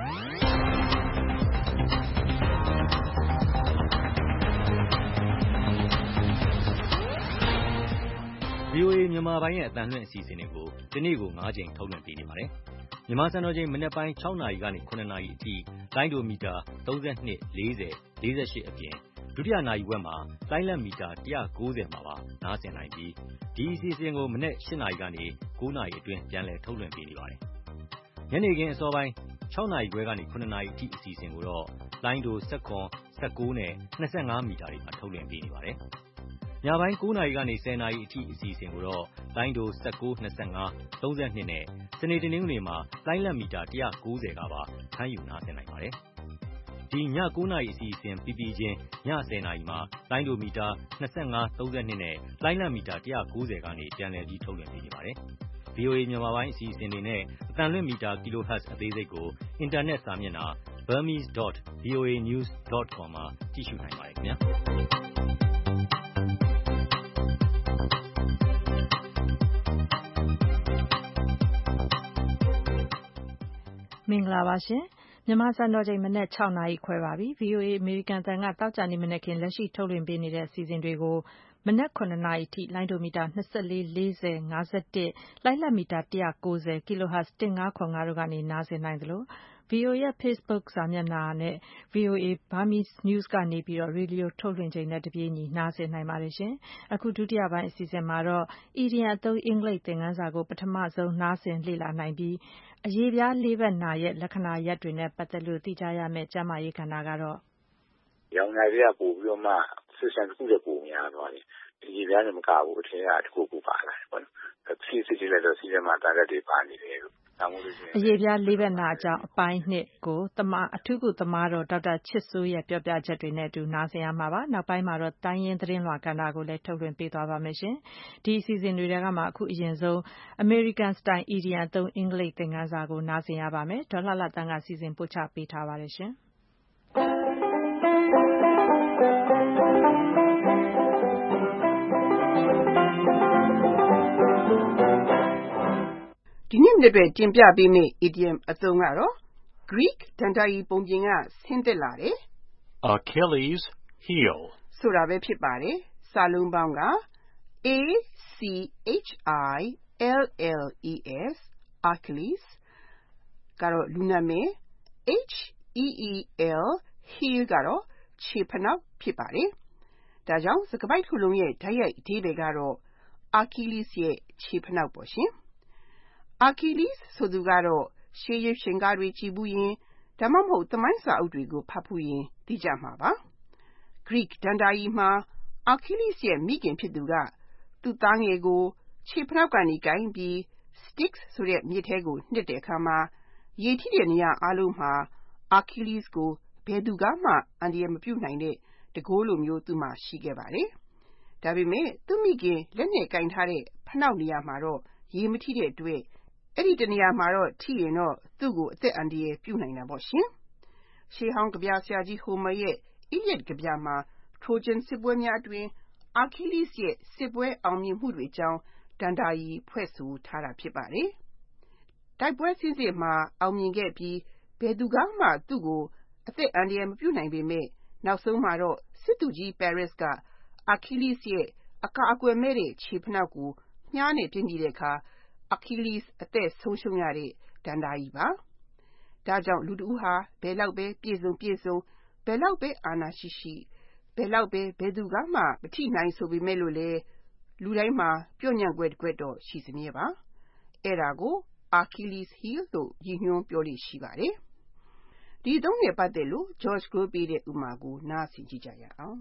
ဗွီအိုအေ မြန်မာပိုင်းရဲ့အသံလွှင့်အစီအစဉ်တွေကိုဒီနေ့ကို၅ချိန်ထုတ်လွှင့်ပေးနေပါတယ်။မြန်မာစံတော်ချိန်မနက်ပိုင်း၆နာရီကနေ၇နာရီအထိလိုင်းဒိုမီတာ၃၂ ၄၀ ၄၈အပြင်ဒုတိယနာရီဝက်မှာလိုင်းလံမီတာ၁၉၀မှာပါနားဆင်နိုင်ပြီးဒီအစီအစဉ်ကိုမနက်၈နာရီကနေ၉နာရီအတွင်းပြန်လည်ထုတ်လွှင့်ပေးနေပါတယ်။ညနေခင်းအစောပိုင်း၆နာရီခွဲကနေ၇နာရီအထိအစီအစဉ်ကိုတော့လိုင်းဒို၁၇ ၁၉နဲ့၂၅မီတာတွေမှာထုတ်လွှင့်ပေးနေပါတယ်။ညပိုင်း၉နာရီကနေ၁၀နာရီအထိအစီအစဉ်ကိုတော့လိုင်းဒို၁၉ ၂၅ ၃၂နဲ့စနေတနင်္ဂနွေမှာလိုင်းလံမီတာ၁၉၀ကပါဖမ်းယူနားဆင်နိုင်ပါတယ်။ဒီည၉နာရီအစီအစဉ်ပြီးပြီးချင်းည၁၀နာရီမှာလိုင်းဒိုမီတာ၂၅ ၃၂နဲ့လိုင်းလံမီတာ၁၉၀ကနေပြန်လည်ပြီးထုတ်လွှင့်ပေးနေပါတယ်။ ဒီဗွီအိုအေ မြန်မာပိုင်းအစီအစဉ်တွေနဲ့အသံလွှင့်မီတာ kilohertz အသေးစိတ်ကိုအင်တာနက်စာမျက်နှာ burmese dot voa news dot com မှာကြည့်ရှုနိုင်ပါတယ်ခင်ဗျာမင်္ဂလာပါရှင်မြန်မာစံတော်ချိန်မနက်၆နာရီခွဲပါပြီ ဗွီအိုအေ အမေရိကန်တန်ကတောက်ကြနေမနက်ခင်းလက်ရှိထုတ်လွှင့်ပေးနေတဲ့အစီအစဉ်တွေကိုမနက်ခုနှစ်နာရီထိလိုင်းဒိုမီတာ၂၄ ၄၀ ၅၁လိုင်းလတ်မီတာ၁၉၀ kilohertz ၁၅ခွန်၅တို့ကနေနားဆင်နိုင်သလို ဗွီအိုအေရဲ့ Facebook စာမျက်နှာနဲ့ ဗွီအိုအေ Burmese News ကနေပြီးတော့ရေဒီယိုထုတ်လွှင့်ချိန်နဲ့တပြေးညီနားဆင်နိုင်ပါတယ်ရှင်အခုဒုတိယပိုင်းအစီအစဉ်မှာတော့ Idiom အသုံးအင်္ဂလိပ်သင်ခန်းစာကိုပထမဆုံးနားဆင်လေ့လာနိုင်ပြီးအရေပြားလေးဘက်နာရဲ့လက္ခဏာရပ်တွေနဲ့ပတ်သက်လို့သိကြရမယ့်ကျန်းမာရေးကဏ္ဍကတော့ရောင်နိုင်တွေကပို့ပြီးတော့မှဆက်ဆံတစ်ခုတည်းပို့များသွားတယ်ဒီရေပြားနဲ့မကဘူးအထင်ကတစ်ခုခုပါလာတယ်ပေါ့နော်ဖြည့်စစ်ကြည့်လိုက်တော့စီးထဲမှာတာရက်တွေပါနေတယ်လို့အရေပြားလေးဘက်နာအကြောင်းအပိုင်းနှစ်ကိုတမအထူးကုသမားတော်ဒေါက်တာချစ်စိုးရဲ့ပြောပြချက်တွေနဲ့အတူနားဆင်ရမှာပါနောက်ပိုင်းမှာတော့တိုင်းရင်းသတင်းလွှာကဏ္ဍကိုလည်းထုတ်လွှင့်ပေးသွားပါမယ်ရှင်ဒီအစီအစဉ်တွေကမှအခုအရင်ဆုံး American Style Idiom အသုံးအင်္ဂလိပ်သင်ခန်းစာကိုနားဆင်ရပါမယ်ဒေါ်လှလှတန်းကစီစဉ်ပို့ချပေးထားပါတယ်ရှင်ဒီနေ့နေ့ပဲတင်ပြပေးမယ့် idiom အသုံးကတော့ Greek ဒဏ္ဍာရီပုံပြင်ကဆင်းသက်လာတယ် Achilles heel ဆိုတာပဲဖြစ်ပါတယ်စာလုံးပေါင်းက A C H I L L E S Achilles ကတော့လူနာမည် H E E L heel ကတော့ခြေဖနှောက်ဖြစ်ပါတယ်ဒါကြောင့်စကားပိုက်တစ်ခုလုံးရဲ့ဓာတ်ရိုက်အဓိပ္ပာယ်ကတော့ Achilles ရဲ့ခြေဖနှောက်ပေါ့ရှင်Achilles ဆိုသူကတော့ရှေးရုပ်ရှင်ကားတွေကြည့်ဘူးရင်ဒါမှမဟုတ်သမိုင်းစာအုပ်တွေကိုဖတ်ဖူးရင်သိကြမှာပါ Greek ဒဏ္ဍာရီမှာ Achilles ရဲ့မိခင်ဖြစ်သူကသူ့သားငယ်ကိုခြေဖနှောက်ကနေကိုင်းပြီး Styx ဆိုတဲ့မြစ်ထဲကိုနှစ်တဲ့အခါမှာရေထိတဲ့နေရာအားလုံးမှာ Achilles ကိုဘယ်သူကမှအန္တရာယ်မပြုနိုင်တဲ့တကိုးလိုမျိုးသူ့မှာရှိခဲ့ပါတယ်ဒါပေမဲ့သူ့မိခင်လက်နဲ့ကိုင်းထားတဲ့ဖနှောက်နေရာမှာတော့ရေမထိတဲ့အတွက်အဲ့ဒီတနေရာမှာတော့ထိရင်တော့သူ့ကိုအသက်အန္တရာယ်ပြုနိုင်တာပေါ့ရှင်ရှေးဟောင်းကဗျာဆရာကြီးဟိုမာရဲ့ Iliad ကဗျာမှာ Trojan စစ်ပွဲများအတွင်း Achilles ရဲ့စစ်ပွဲအောင်မြင်မှုတွေအကြောင်းဒဏ္ဍာရီဖွဲ့ဆိုထားတာဖြစ်ပါတယ်တိုက်ပွဲစင်းစစ်မှာအောင်မြင်ခဲ့ပြီးဘယ်သူကမှသူ့ကိုအသက်အန္တရာယ်မပြုနိုင်ပေမဲ့နောက်ဆုံးမှာတော့စစ်သူကြီး Paris က Achilles ရဲ့အကာအကွယ်မဲ့တဲ့ခြေဖနှောက်ကိုမြားနဲ့ပြင်းပြီးတဲ့အခါAchilles အသက်ဆုံးရှုံးရတဲ့ဒဏ္ဍာရီပါဒါကြောင့်လူတဦးဟာဘယ်လောက်ပဲပြည့်စုံပြည့်စုံဘယ်လောက်ပဲအာဏာရှိရှိဘယ်လောက်ပဲဘယ်သူကမှမထိနိုင်ဆိုပေမဲ့လို့လေလူတိုင်းမှာပြော့ညံ့ွယ်တစ်ကွက်တော့ရှိစမြဲပါအဲ့ဒါကို Achilles heel လို့ရည်ညွှန်းပြောလို့ရှိပါတယ်ဒီအသုံးနဲ့ပတ်သက်လို့ George ကိုပေးတဲ့ဥပမာကိုနားဆင်ကြည့်ကြရအောင်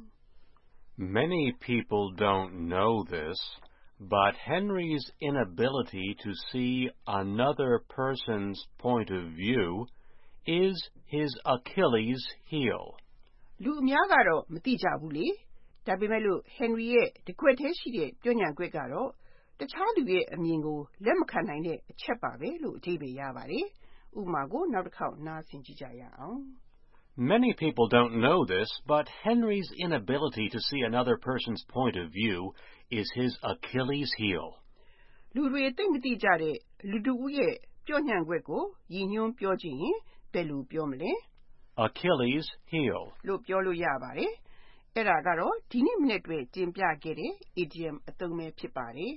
Many people don't know this But Henry's inability to see another person's point of view is his Achilles heel. လူအများကတော့မသိကြဘူးလေဒါပေမဲ့လို့ Henry ရဲ့တကွက်တည်းရှိတဲ့ပြောညံကွက်ကတော့တခြားလူရဲ့အမြင်ကိုလက်မခံနိုင်တဲ့အချက်ပါပဲလို့အဓိပ္ပာယ်ရပါတယ်ဥပမာကိုနောက်တစ်ခေါက်နားဆင်ကြည့်ကြရအောင် Many people don't know this, but Henry's inability to see another person's point of view is his Achilles heel. လူတွေသိမသိကြတဲ့လူတဦးရဲ့ပြောညံကွက်ကိုရည်ညွှန်းပြောချင်ရင်ဘယ်လိုပြောမလဲ Achilles heel လို့ပြောလို့ရပါတယ်အဲ့ဒါကတော့ဒီနေ့မနေ့တွေ့တင်ပြခဲ့တဲ့ idiom အသုံးပဲဖြစ်ပါတယ်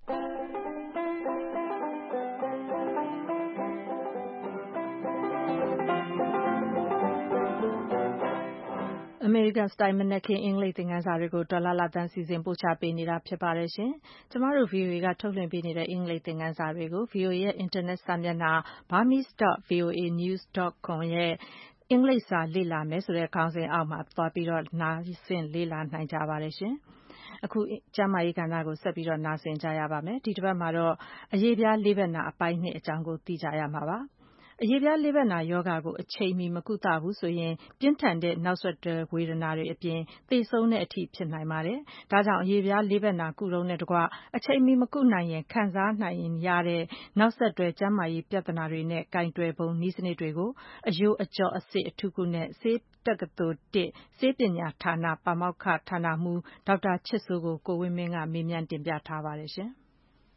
American Style မနက်ခင်းအင်္ဂလိပ်သင်ခန်းစာတွေကိုဒေါ်လာလာတန်းစီစဉ်ပို့ချပေးနေတာဖြစ်ပါတယ်ရှင်။ကျမတို့ ဗီအိုအေ ကထုတ်လွှင့်ပေးနေတဲ့အင်္ဂလိပ်သင်ခန်းစာတွေကို ဗီအိုအေ ရဲ့ internet စာမျက်နှာ burmese dot voa news dot com ရဲ့အင်္ဂလိပ်စာလေ့လာမယ်ဆိုတဲ့ခေါင်းစဉ်အောက်မှာသွားပြီးတော့နားဆင်လေ့လာနိုင်ကြပါတယ်ရှင်။အခုကျမ်းမာရေးကဏ္ဍကိုဆက်ပြီးတော့နားဆင်ကြရပါမယ်။ဒီတစ်ပတ်မှာတော့အရေးပြားလေးဘက်နာအပိုင်းနှစ်အကြောင်းကိုသိကြရမှာပါ။အရေပြားလေးဘက်နာရောဂါကိုအချိန်မီမကုသဘူးဆိုရင်ပြင်းထန်တဲ့နောက်ဆက်တွဲဝေဒနာတွေအပြင်သေဆုံးတဲ့အထိဖြစ်နိုင်ပါတယ်။ဒါကြောင့်အရေပြားလေးဘက်နာကုတုံးနဲ့တကွအချိန်မီမကုနိုင်ရင်ခံစားနိုင်ရတဲ့နောက်ဆက်တွဲကျန်းမာရေးပြဿနာတွေနဲ့ကိုင်တွယ်ပုံနည်းစနစ်တွေကိုအရိုးအကျော်အစစ်အထူးကုနဲ့ဆေးတက္ကသိုလ်တစ်ဆေးပညာဌာနပါမောက္ခဌာနမှူးဒေါက်တာချစ်စိုးကိုကိုဝင်းမင်းကမေးမြန်းတင်ပြထားပါတယ်ရှင်။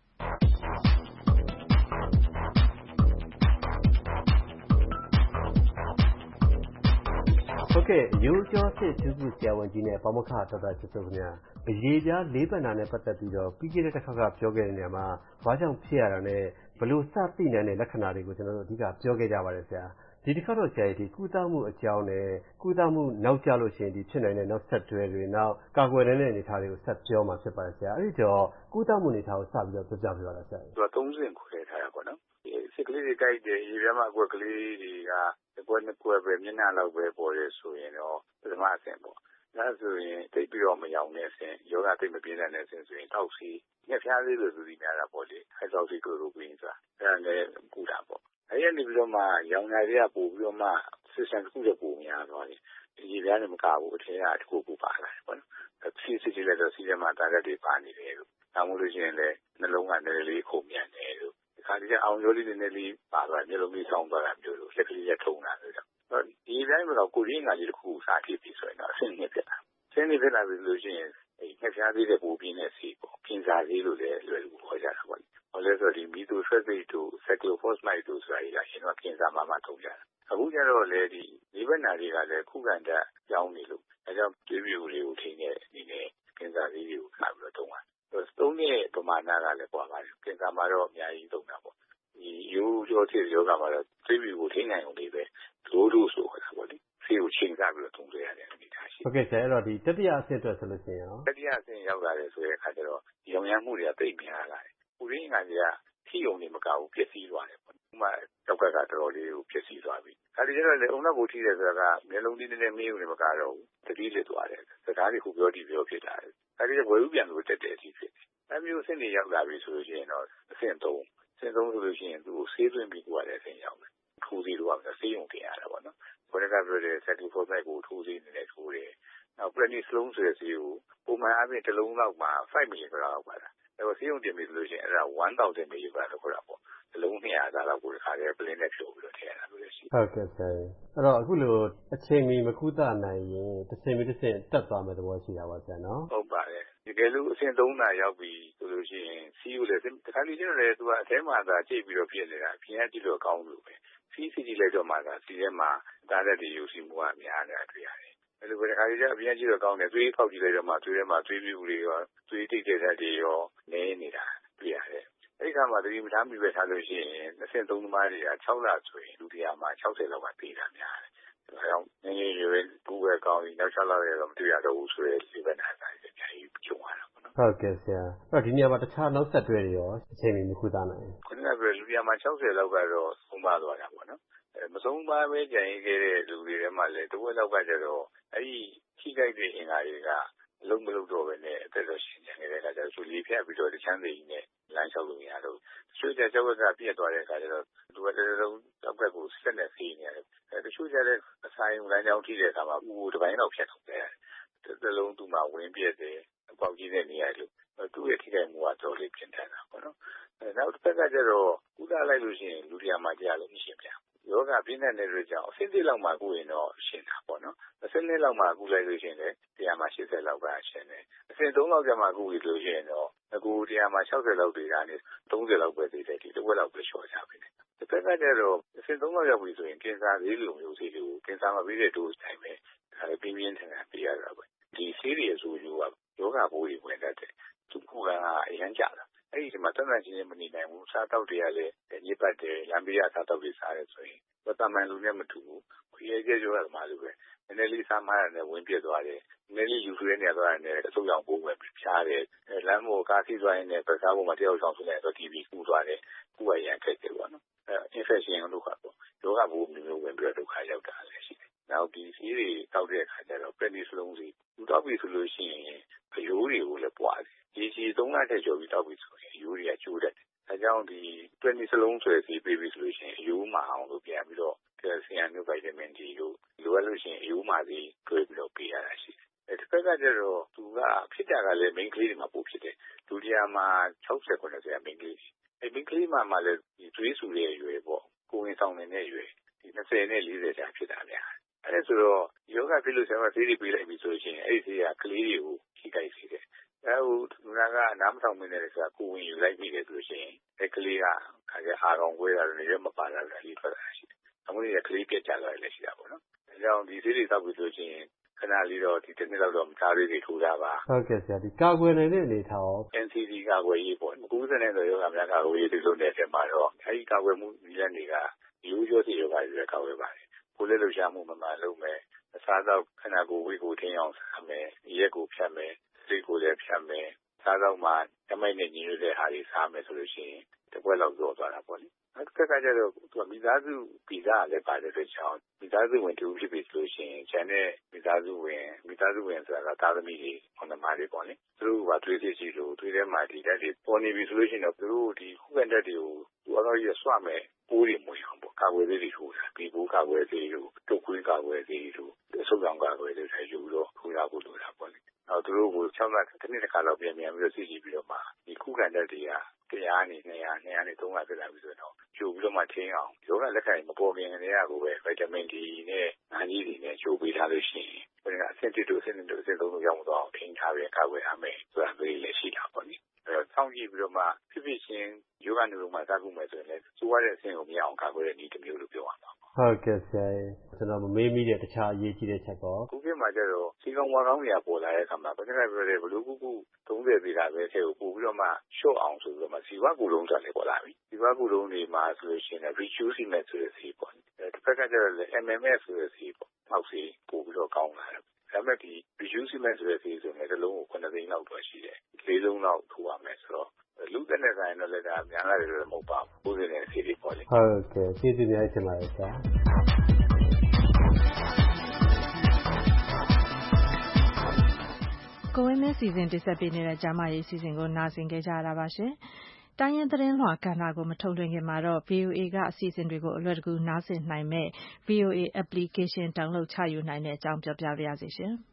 ဟုတ်ကဲ့ရိုးကျော်စစ်ဒုတိယဆရာဝန်ကြီးနဲ့ပါမောက္ခဒေါက်တာချစ်စိုးခင်ဗျာအရေးပြားလေးပတ်နာနဲ့ပတ်သက်ပြီးတော့ပြီးခဲ့တဲ့တစ်ခါကပြောခဲ့တဲ့နေရာမှာဘာကြောင့်ဖြစ်ရတာနဲ့ဘလို့စသိနိုင်တဲ့လက္ခဏာတွေကိုကျွန်တော်တို့အဓိကပြောခဲ့ကြပါတယ်ဆရာဒီတစ်ခါတော့ဆရာကြီးဒီကုသမှုအကြောင်းနဲ့ကုသမှုနောက်ကျလို့ရှိရင်ဒီဖြစ်နိုင်တဲ့နောက်ဆက်တွဲတွေနောက်ကာကွယ်တဲ့အနေအထားတွေကိုဆက်ပြောမှာဖြစ်ပါတယ်ဆရာအဲ့ဒီတော့ကုသမှုအနေအထားကိုစပြီးတော့ပြောပြပြပါလားဆရာသူကသုံးဆင့်ခွဲထားတာပေါ့နော်စစ်ကလေးတွေတိုက်တယ်ရေပြားမှာအကွက်ကလေးတွေကကွက်နှစ်ကွက်ပဲမျက်နှာလောက်ပဲပေါ်တယ်ဆိုရင်တော့ပထမအဆင့်ပေါ့ဒါဆိုရင်တိတ်ပြီးတော့မယောင်တဲ့အဆင့်ယောဂတိတ်မပြင်းတဲ့အဆင့်ဆိုရင်တောက်စီညက်ဖျားသေးလို့သူဒီများတာပေါ့လေဟိုက်ဆောက်စီကိုလိုပင်းဆိုတာအဲ့ဒါလည်းကုတာပေါ့အဲ့ရနေပြီးတော့မှရောင်ညာတွေကပို့ပြီးတော့မှစစ်စံတစ်ခုတည်းပုံများသွားတယ်ရေပြားနဲ့မကဘူးအထက်ကတစ်ခုခုပါလာတယ်ပေါ့နော်စီစစ်ကြည့်လိုက်တော့စီထဲမှာတာရက်တွေပါနေတယ်လို့ဒါမှမဟုတ်လို့ရှိရင်လည်းနှလုံးကနည်းနည်းလေးခုန်မြန်တယ်လို့ဒီခါကျအောင်ရိုးလေးနည်းနည်းလေးပါသွားမျိုးလုံးလေးဆောင်းသွားတာမျိုးလို့လက်ကလေးရထုံတာလို့ဒီတိုင်းမှာကိုရင်းကလေးတစ်ခုစားဖြစ်ပြီးဆိုရင်တော့အဆင့်နှစ်ဖြစ်တာဆင်းနေဖြစ်လာပြီလို့ရှိရင်အဲ့ငှက်ဖျားသေးတဲ့ပူပြင်းတဲ့စီပေါ့ကင်ဆာသေးလို့လည်းလွယ်ကူခေါ်ကြတာပေါ့။ဘာလဲဆိုတော့ဒီမီတိုဆွဲစိတ်တို့ဆက်ကလိုဖော့စမိုက်တို့ဆိုတာကြီးကရှင်တော့ကင်ဆာမှမှထုံကြတာ။အခုကျတော့လေဒီဒီဘက်နာတွေကလည်းခုခံတတ်ကြောင်းနေလို့အဲကြောင့်တွေးပြူလေးကိုထိနေနေနဲ့ကင်ဆာသေးတွေကိုခါပြီးတော့ထုံတာ။သုံးတဲ့ပမာဏကလည်းပွားပါတယ်။ကင်ဆာမှာတော့အများကြီးသုံးတာပေါ့။ဒီရိုးရိုးသေးယောဂမှာတော့တွေးပြူကိုထိနိုင်အောင်လေးပဲလိုးလို့ဆိုတာပေါ့လေ။ဆေးကိုချိန်စားပြီးတော့ထုံတွေ့ရတယ်အနေထားရှိဟုတ်ကဲ့ဆရာအဲ့တော့ဒီတတိယအဆင့်အတွက်ဆိုလို့ရှိရင်ရောတတိယအဆင့်ရောက်လာတယ်ဆိုတဲ့အခါကျတော့ရောင်ရမ်းမှုတွေကတိတ်များလာတယ်။ပူရင်းကကြီးကထိုံနေမကဘူးပြည့်စည်သွားတယ်ပေါ့။ဥပမာတောက်ကကတော်တော်လေးကိုပြည့်စည်သွားပြီ။အဲဒီကျတော့လေအုံနောက်ကိုထိတယ်ဆိုတာကမျက်လုံးလေးနဲ့မေးုံနဲ့မကတော့ဘူး။တတိလစ်သွားတယ်။စကားတွေခုပြောတီပြောဖြစ်တာလေ။အဲဒီကဝယ်ဥပြန်လို့တက်တယ်အထိဖြစ်တယ်။အဲမျိုးအဆင့်တွေရောက်လာပြီဆိုလို့ရှိရင်တော့အဆင့်သုံးအဆင့်သုံးဆိုလို့ရှိရင်သူ့ကိုဆေးသွင်းပြီးကိုရတယ်အဆင့်ရောက်တယ်။ထိုးစီတော့ဆေးရုံတင်ရတာပေါ့နော်။ဘယ်ကပြောတဲ့ဆက်တူဖော့ဆိုင်ကိုထိုးစီနေတယ်ထိုးတယ်။နောက် prednisolone ဆိုတဲ့ဆေးကိုပုံမှန်အပြင်တစ်လုံးလောက်မှာfive milligram လောက်ပါလား။ဒါပေမဲ့ဆေးရုံတင်ပြီဆိုလို့ရှိရင်အဲ့ဒါone thousand milligram လို့ခေါ်တာပေါ့။တစ်လုံးနှစ်ရာသားလောက်ကိုတစ်ခါတည်းပလင်းနဲ့ဖြိုးပြီးတော့ထည့်ရတာလို့ရှိတယ်။ဟုတ်ကဲ့ဆရာ။အဲ့တော့အခုလိုအချိန်မီမကုသနိုင်ရင်တစ်ချိန်မီတစ်ချိန်တက်သွားမယ့်သဘောရှိတာပါဆရာနော်။ဟုတ်ပါတယ်။ဒီကဲလို့အဆင့်သုံးတာရောက်ပြီဆိုလို့ရှိရင်စီးကိုလည်းတစ်ခါလေကျတော့လေသူကအထဲမှာသာကြိတ်ပြီးတော့ဖြစ်နေတာ။ပြင်ရကြည့်လို့ကောင်းလို့ပဲ။စီးစီးကြည့်လိုက်တော့မှသာစီးထဲမှာတားတဲ့ဒီယူစီမှုကများနေတာတွေ့ရတယ်။အဲ့လိုပဲတစ်ခါလေကျအပြင်ကြည့်တော့ကောင်းတယ်သွေးဖောက်ကြည့်လိုက်တော့မှသွေးထဲမှာသွေးပြူတွေရောသွေးတိတ်တဲ့ဓာတ်တွေရောနေနေတာတွေ့ရတယ်။အဲ့ဒီခါမှာသတိမထားမိပဲထားလို့ရှိရင်အဆင့်သုံးသမားတွေက၆လဆိုရင်လူတရားမှာ၆၀လောက်ကသေးတာများတယ်။ဒါကြောင့်ငင်းရွယ်ဘူးပဲကောင်းပြီနောက်၆လရဲ့တော့မတွေ့ရတော့ဘူးဆိုရဲဒီဘက်နာဆိုင်အများကြီးကြုံရတာပေါ့နော်။ဟုတ်ကဲ့ဆရာ။အဲ့တော့ဒီနေရာမှာတခြားနောက်ဆက်တွဲတွေရောအချိန်မီမကုသနိုင်ဘူး။ခုနကပြောလူတရားမှာ၆၀လောက်ကတော့ဆုံးပါသွားတာပေါ့နော်။အဲမဆုံးပါပဲကြံရခဲ့တဲ့လူတွေထဲမှာလည်းတဝက်လောက်ကကျတော့အဲ့ဒီထိခိုက်တဲ့အင်္ဂါတွေကအလုံးမလုံးတော့ပဲနဲ့အသက်တော်ရှင်နေခဲ့တဲ့အခါကျတော့သူလေဖြတ်ပြီးတော့တချမ်းသိနေလမ်းလျှောက်လို့မရတော့ဘူး။တချို့ကျကျောက်ကပြည့်သွားတဲ့အခါကျတော့သူကတည်းကကျောက်ကကိုဆက်နေဖေးနေတယ်။အဲတချို့ကျတဲ့အဆိုင်လမ်းကြောင်းထိတဲ့အခါမှာဥကိုတစ်ပိုင်းတော့ဖြတ်ထုတ်တယ်။တစ်သလုံးသူ့မှာဝင်ပြည့်တယ်အပေါက်ကြီးတဲ့နေရာလို့သူ့ရဲ့ထိခိုက်မှုကတော့လေးပြင်ထန်တာပေါ့နော်။အဲနောက်တစ်ခါကျတော့ကုသလိုက်လို့ရှိရင်လူတရားမှာတရားလုံးရှင်းပြ။ယောဂပြင်းတဲ့နေတွေကြောင့်အဆင့်တစ်လောက်မှကုရင်တော့ရှင်းတာပေါ့နော်။အဆင့်နှစ်လောက်မှကုလိုက်လို့ရှိရင်လည်းတရားမှာ၈၀လောက်ကရှင်းတယ်။အဆင့်သုံးလောက်ကျမှကုပြီးလို့ရှိရင်တော့အခုတရားမှာ၆၀လောက်တွေကနေသုံး၀လောက်ပဲသေးတယ်ဒီတစ်ဝက်လောက်ပဲလျှော့ကြပြီ။တစ်ခါကကျတော့အဆင့်သုံးလောက်ရောက်ပြီဆိုရင်ကင်ဆာသေးလိုမျိုးသေးလို့ကင်ဆာမပြီးတဲ့ dose တိုင်းပဲဒါပြင်းပြင်းထန်ထန်ပြရတာပဲ။ဒီဆေးတွေအဆိုးကျိုးကယောဂပိုးတွေဝင်တတ်တယ်။သူခုကအရန်ကြတာ။အဲ့ဒီမှာတန်တန်ချင်းချင်းမနေနိုင်ဘူးစားတောက်တွေကလည်းညစ်ပတ်တယ်လမ်းပြရစားတောက်တွေစားရဲဆိုရင်ဘာတမန်လူနဲ့မတူဘူး။ခွေးကျဲကျဲရမှာလို့ပဲ။နည်းနည်းလေးစားမှရတယ်ဝင်ပြသွားတယ်။နည်းနည်းလေးယူဆွေးနေရသွားတယ်အဆုတ်ရောင်ပိုးဝင်ပြီးဖြားတယ်။လမ်းပေါ်ကားစီးသွားရင်လည်းပစားပေါ်မှာတယောက်ဆောင်ဆွနေတော့တီဗီကူးသွားတယ်။ကူရရန်ခက်တယ်ပေါ့နော်။အဲ infection လို့ခေါ်ပေါ့။ယောဂပိုးမျိုးဝင်ပြီးတော့ဒုက္ခရောက်တာလည်းရှိတယ်။နောက်ဒီစီးတွေတောက်တဲ့အခါကျတော့ prednisolone စီသူတောက်ပြီဆိုလို့ရှိရင်အယိုးတွေကိုလည်းပွားတယ်။ဒီစီသုံးလထက်ကျော်ပြီးတောက်ပြီဆိုရင်အယိုးတွေကကျိုးတတ်တယ်။ဒါကြောင့်ဒီ prednisolone ဆိုတဲ့စီပေးပြီလို့ရှိရင်အယိုးမာအောင်လို့ပြန်ပြီးတော့ကယ်လ်ဆီယမ်တို့ဗိုက်တာမင် D တို့လိုအပ်လို့ရှိရင်အယိုးမာသေးတွဲပြီးတော့ပေးရတာရှိတယ်။တစ်ဖက်ကကျတော့သူကဖြစ်တာကလည်းမိန်းကလေးတွေမှာပိုဖြစ်တယ်။ဒုတိယမှာ၆၀ ခုနှစ်ဆယ်မိန်းကလေးအဲမိန်းကလေးမှာမှလည်းဒီသွေးဆူတဲ့အရွယ်ပေါ့ကိုဝင်ဆောင်နေတဲ့အရွယ်ဒီ၂၀နဲ့၄၀ကြာဖြစ်တာများအဲဒါဆိုတော့ယောဂဖြစ်လို့ဆရာမဆေးတွေပေးလိုက်ပြီဆိုရင်အဲ့ဒီဆေးကကလေးတွေကိုထိခိုက်စေတယ်။အဲဟိုလူနာကနားမထောင်မနေတယ်ဆိုတာကိုဝင်ယူလိုက်ပြီလေဆိုရင်အဲကလေးကခါကျအာကောင်ဝဲတာလည်းရွက်မပါတာလည်းထွက်လာရှိတယ်။အမှုတွေကကလေးပြက်ကြသွားတယ်လည်းရှိတာပေါ့နော်။ဒါကြောင့်ဒီဆေးတွေတောက်ပြီဆိုရင်ခဏလေးတော့ဒီတစ်နှစ်လောက်တော့မသားလေးတွေထိုးတာပါဟုတ်ကဲ့ဆရာဒီကာကွယ်နိုင်တဲ့အနေထားရော N C D ကာကွယ်ရေးပေါ့ကူးစက်တဲ့ယောဂများကာကွယ်ရေးလုပ်တဲ့အချိန်မှာတော့အဲဒီကာကွယ်မှုနည်းလမ်းတွေကရိုးရိုးစီယောဂတွေကာကွယ်ပါတယ်ကိုယ်လက်လှုပ်ရှားမှုမှန်မှန်လုပ်မယ်အစားတော့ခန္ဓာကိုယ်ဝိကိုထင်းအောင်စားမယ်ရက်ကိုဖြတ်မယ်စိတ်ကိုလည်းဖြတ်မယ်စားတော့မှတမိုက်နဲ့ညီညွတ်တဲ့ဟာတွေစားမယ်ဆိုလို့ရှိရင်တစ်ပွဲလောက်တော့သွားတာပေါ့လေအဲ့ဒီကကြတော့သူကမိသားစုဗီဇလည်းပါတယ်တဲ့ချောင်းမိသားစုဝင်တူဖြစ်ပြီဆိုလို့ရှိရင်ကျန်တဲ့မိသားစုဝင်မိသားစုဝင်ဆိုတာကသားသမီးတွေခေါင်းသမားတွေပေါ့လေသူတို့ကသွေးစစ်စီလို့သွေးထဲမှာဒီဓာတ်တွေပေါ်နေပြီဆိုလို့ရှိရင်တော့သူတို့ဒီခုခံဓာတ်တွေကိုသူအတော့ရဆွမယ်ပိုးတွေမွေအောင်ပေါ့ကာကွယ်သေးတွေထိုးတာဒီပိုးကာကွယ်သေးတို့တုတ်ခွေးကာကွယ်သေးတို့အဆုတ်ကောင်ကာကွယ်သေးတွေယူတော့ထိုးရဖို့လိုတာပေါ့လေနောက်သူတို့ကို၆လတစ်နှစ်တစ်ခါလောက်ပြန်ပြန်ပြီးတော့စစ်ကြည့်ပြီးတော့မှဒီခုခံဓာတ်တွေကတရားနေ၂၀၀ ၂၀၀နဲ့၃၀၀ဖြစ်လာပြီဆိုတော့ကျိုးပြီးတော့မှထင်းအောင်ယောဂလက်ခံမပေါ်ခင်ကတည်းကကိုပဲဗိုက်တာမင် D နဲ့အန်ကြီးတွေနဲ့ကျိုးပေးထားလို့ရှိရင်ဘယ်ကအဆင့်တစ်တို့အဆင့်နှစ်တို့အဆင့်သုံးတို့ရောက်မသွားအောင်ထင်းထားပြီးကာကွယ်ရမယ်ဆိုတာမျိုးလည်းရှိတာပေါ့နိအဲတော့စောင့်ကြည့်ပြီးတော့မှဖြစ်ဖြစ်ချင်းယောဂနုရောမှာစကူမယ်ဆိုရင်လည်းစိုးရတဲ့အဆင့်ကိုမရအောင်ကာကွယ်တဲ့နည်းတစ်မျိုးလို့ပြောရမှာဟုတ်ကဲ့ဆရာကျွန်တော်မမေးမိတဲ့တခြားအရေးကြီးတဲ့ချက်ပေါ့ခုခေတ်မှာကျတော့စီကောင်ဝါကောင်းတွေကပေါ်လာတဲ့အခါမှာဘယ်နဲ့ပြောတဲ့ဘလူးကူကူသုံး၀ပြည်တာပဲထဲကိုပို့ပြီးတော့မှရှော့အောင်ဆိုပြီးတော့မှဇီဝကူလုံးတွေလည်းပေါ်လာပြီဇီဝကူလုံးတွေမှာဆိုလို့ရှိရင် rejuvenated ဆိုတဲ့ဈေးပေါ့အဲတစ်ဖက်ကကျတော့ M M S ဆိုတဲ့ဈေးပေါ့နောက်ဈေးပို့ပြီးတော့ကောင်းလာတယ်ဒါပေမဲ့ဒီ rejuvenated ဆိုတဲ့ဈေးဆိုရင်တစ်လုံးကိုခုနှစ်သိန်းလောက်တော့ရှိတယ်လေးလုံးလောက်ထိုးရမယ်ဆိုတော့လူတဲ့နဲ့ဆိုင်တော့လည်းဒါများလာတယ်လို့မဟုတ်ပါဘူးပိုးတဲ့ဈေးတွေပေါ့လေဟုတ်ကဲ့ကျေးဇူးများတင်ပါတယ်ဆရာကိုဝင်းမင်းစီစဉ်တင်ဆက်ပေးနေတဲ့ကျမရေးစီစဉ်ကိုနားဆင်ကြကြရတာပါရှင်။တိုင်းရင်းသတင်းလွှာကဏ္ဍကိုမထုတ်လွှင့်ခင်မှာတော့ ဗွီအိုအေကအစီအစဉ်တွေကိုအလွယ်တကူနားဆင်နိုင်မဲ့ ဗွီအိုအေ application download ချယူနိုင်တဲ့အကြောင်းပြောပြပါရစေရှင်။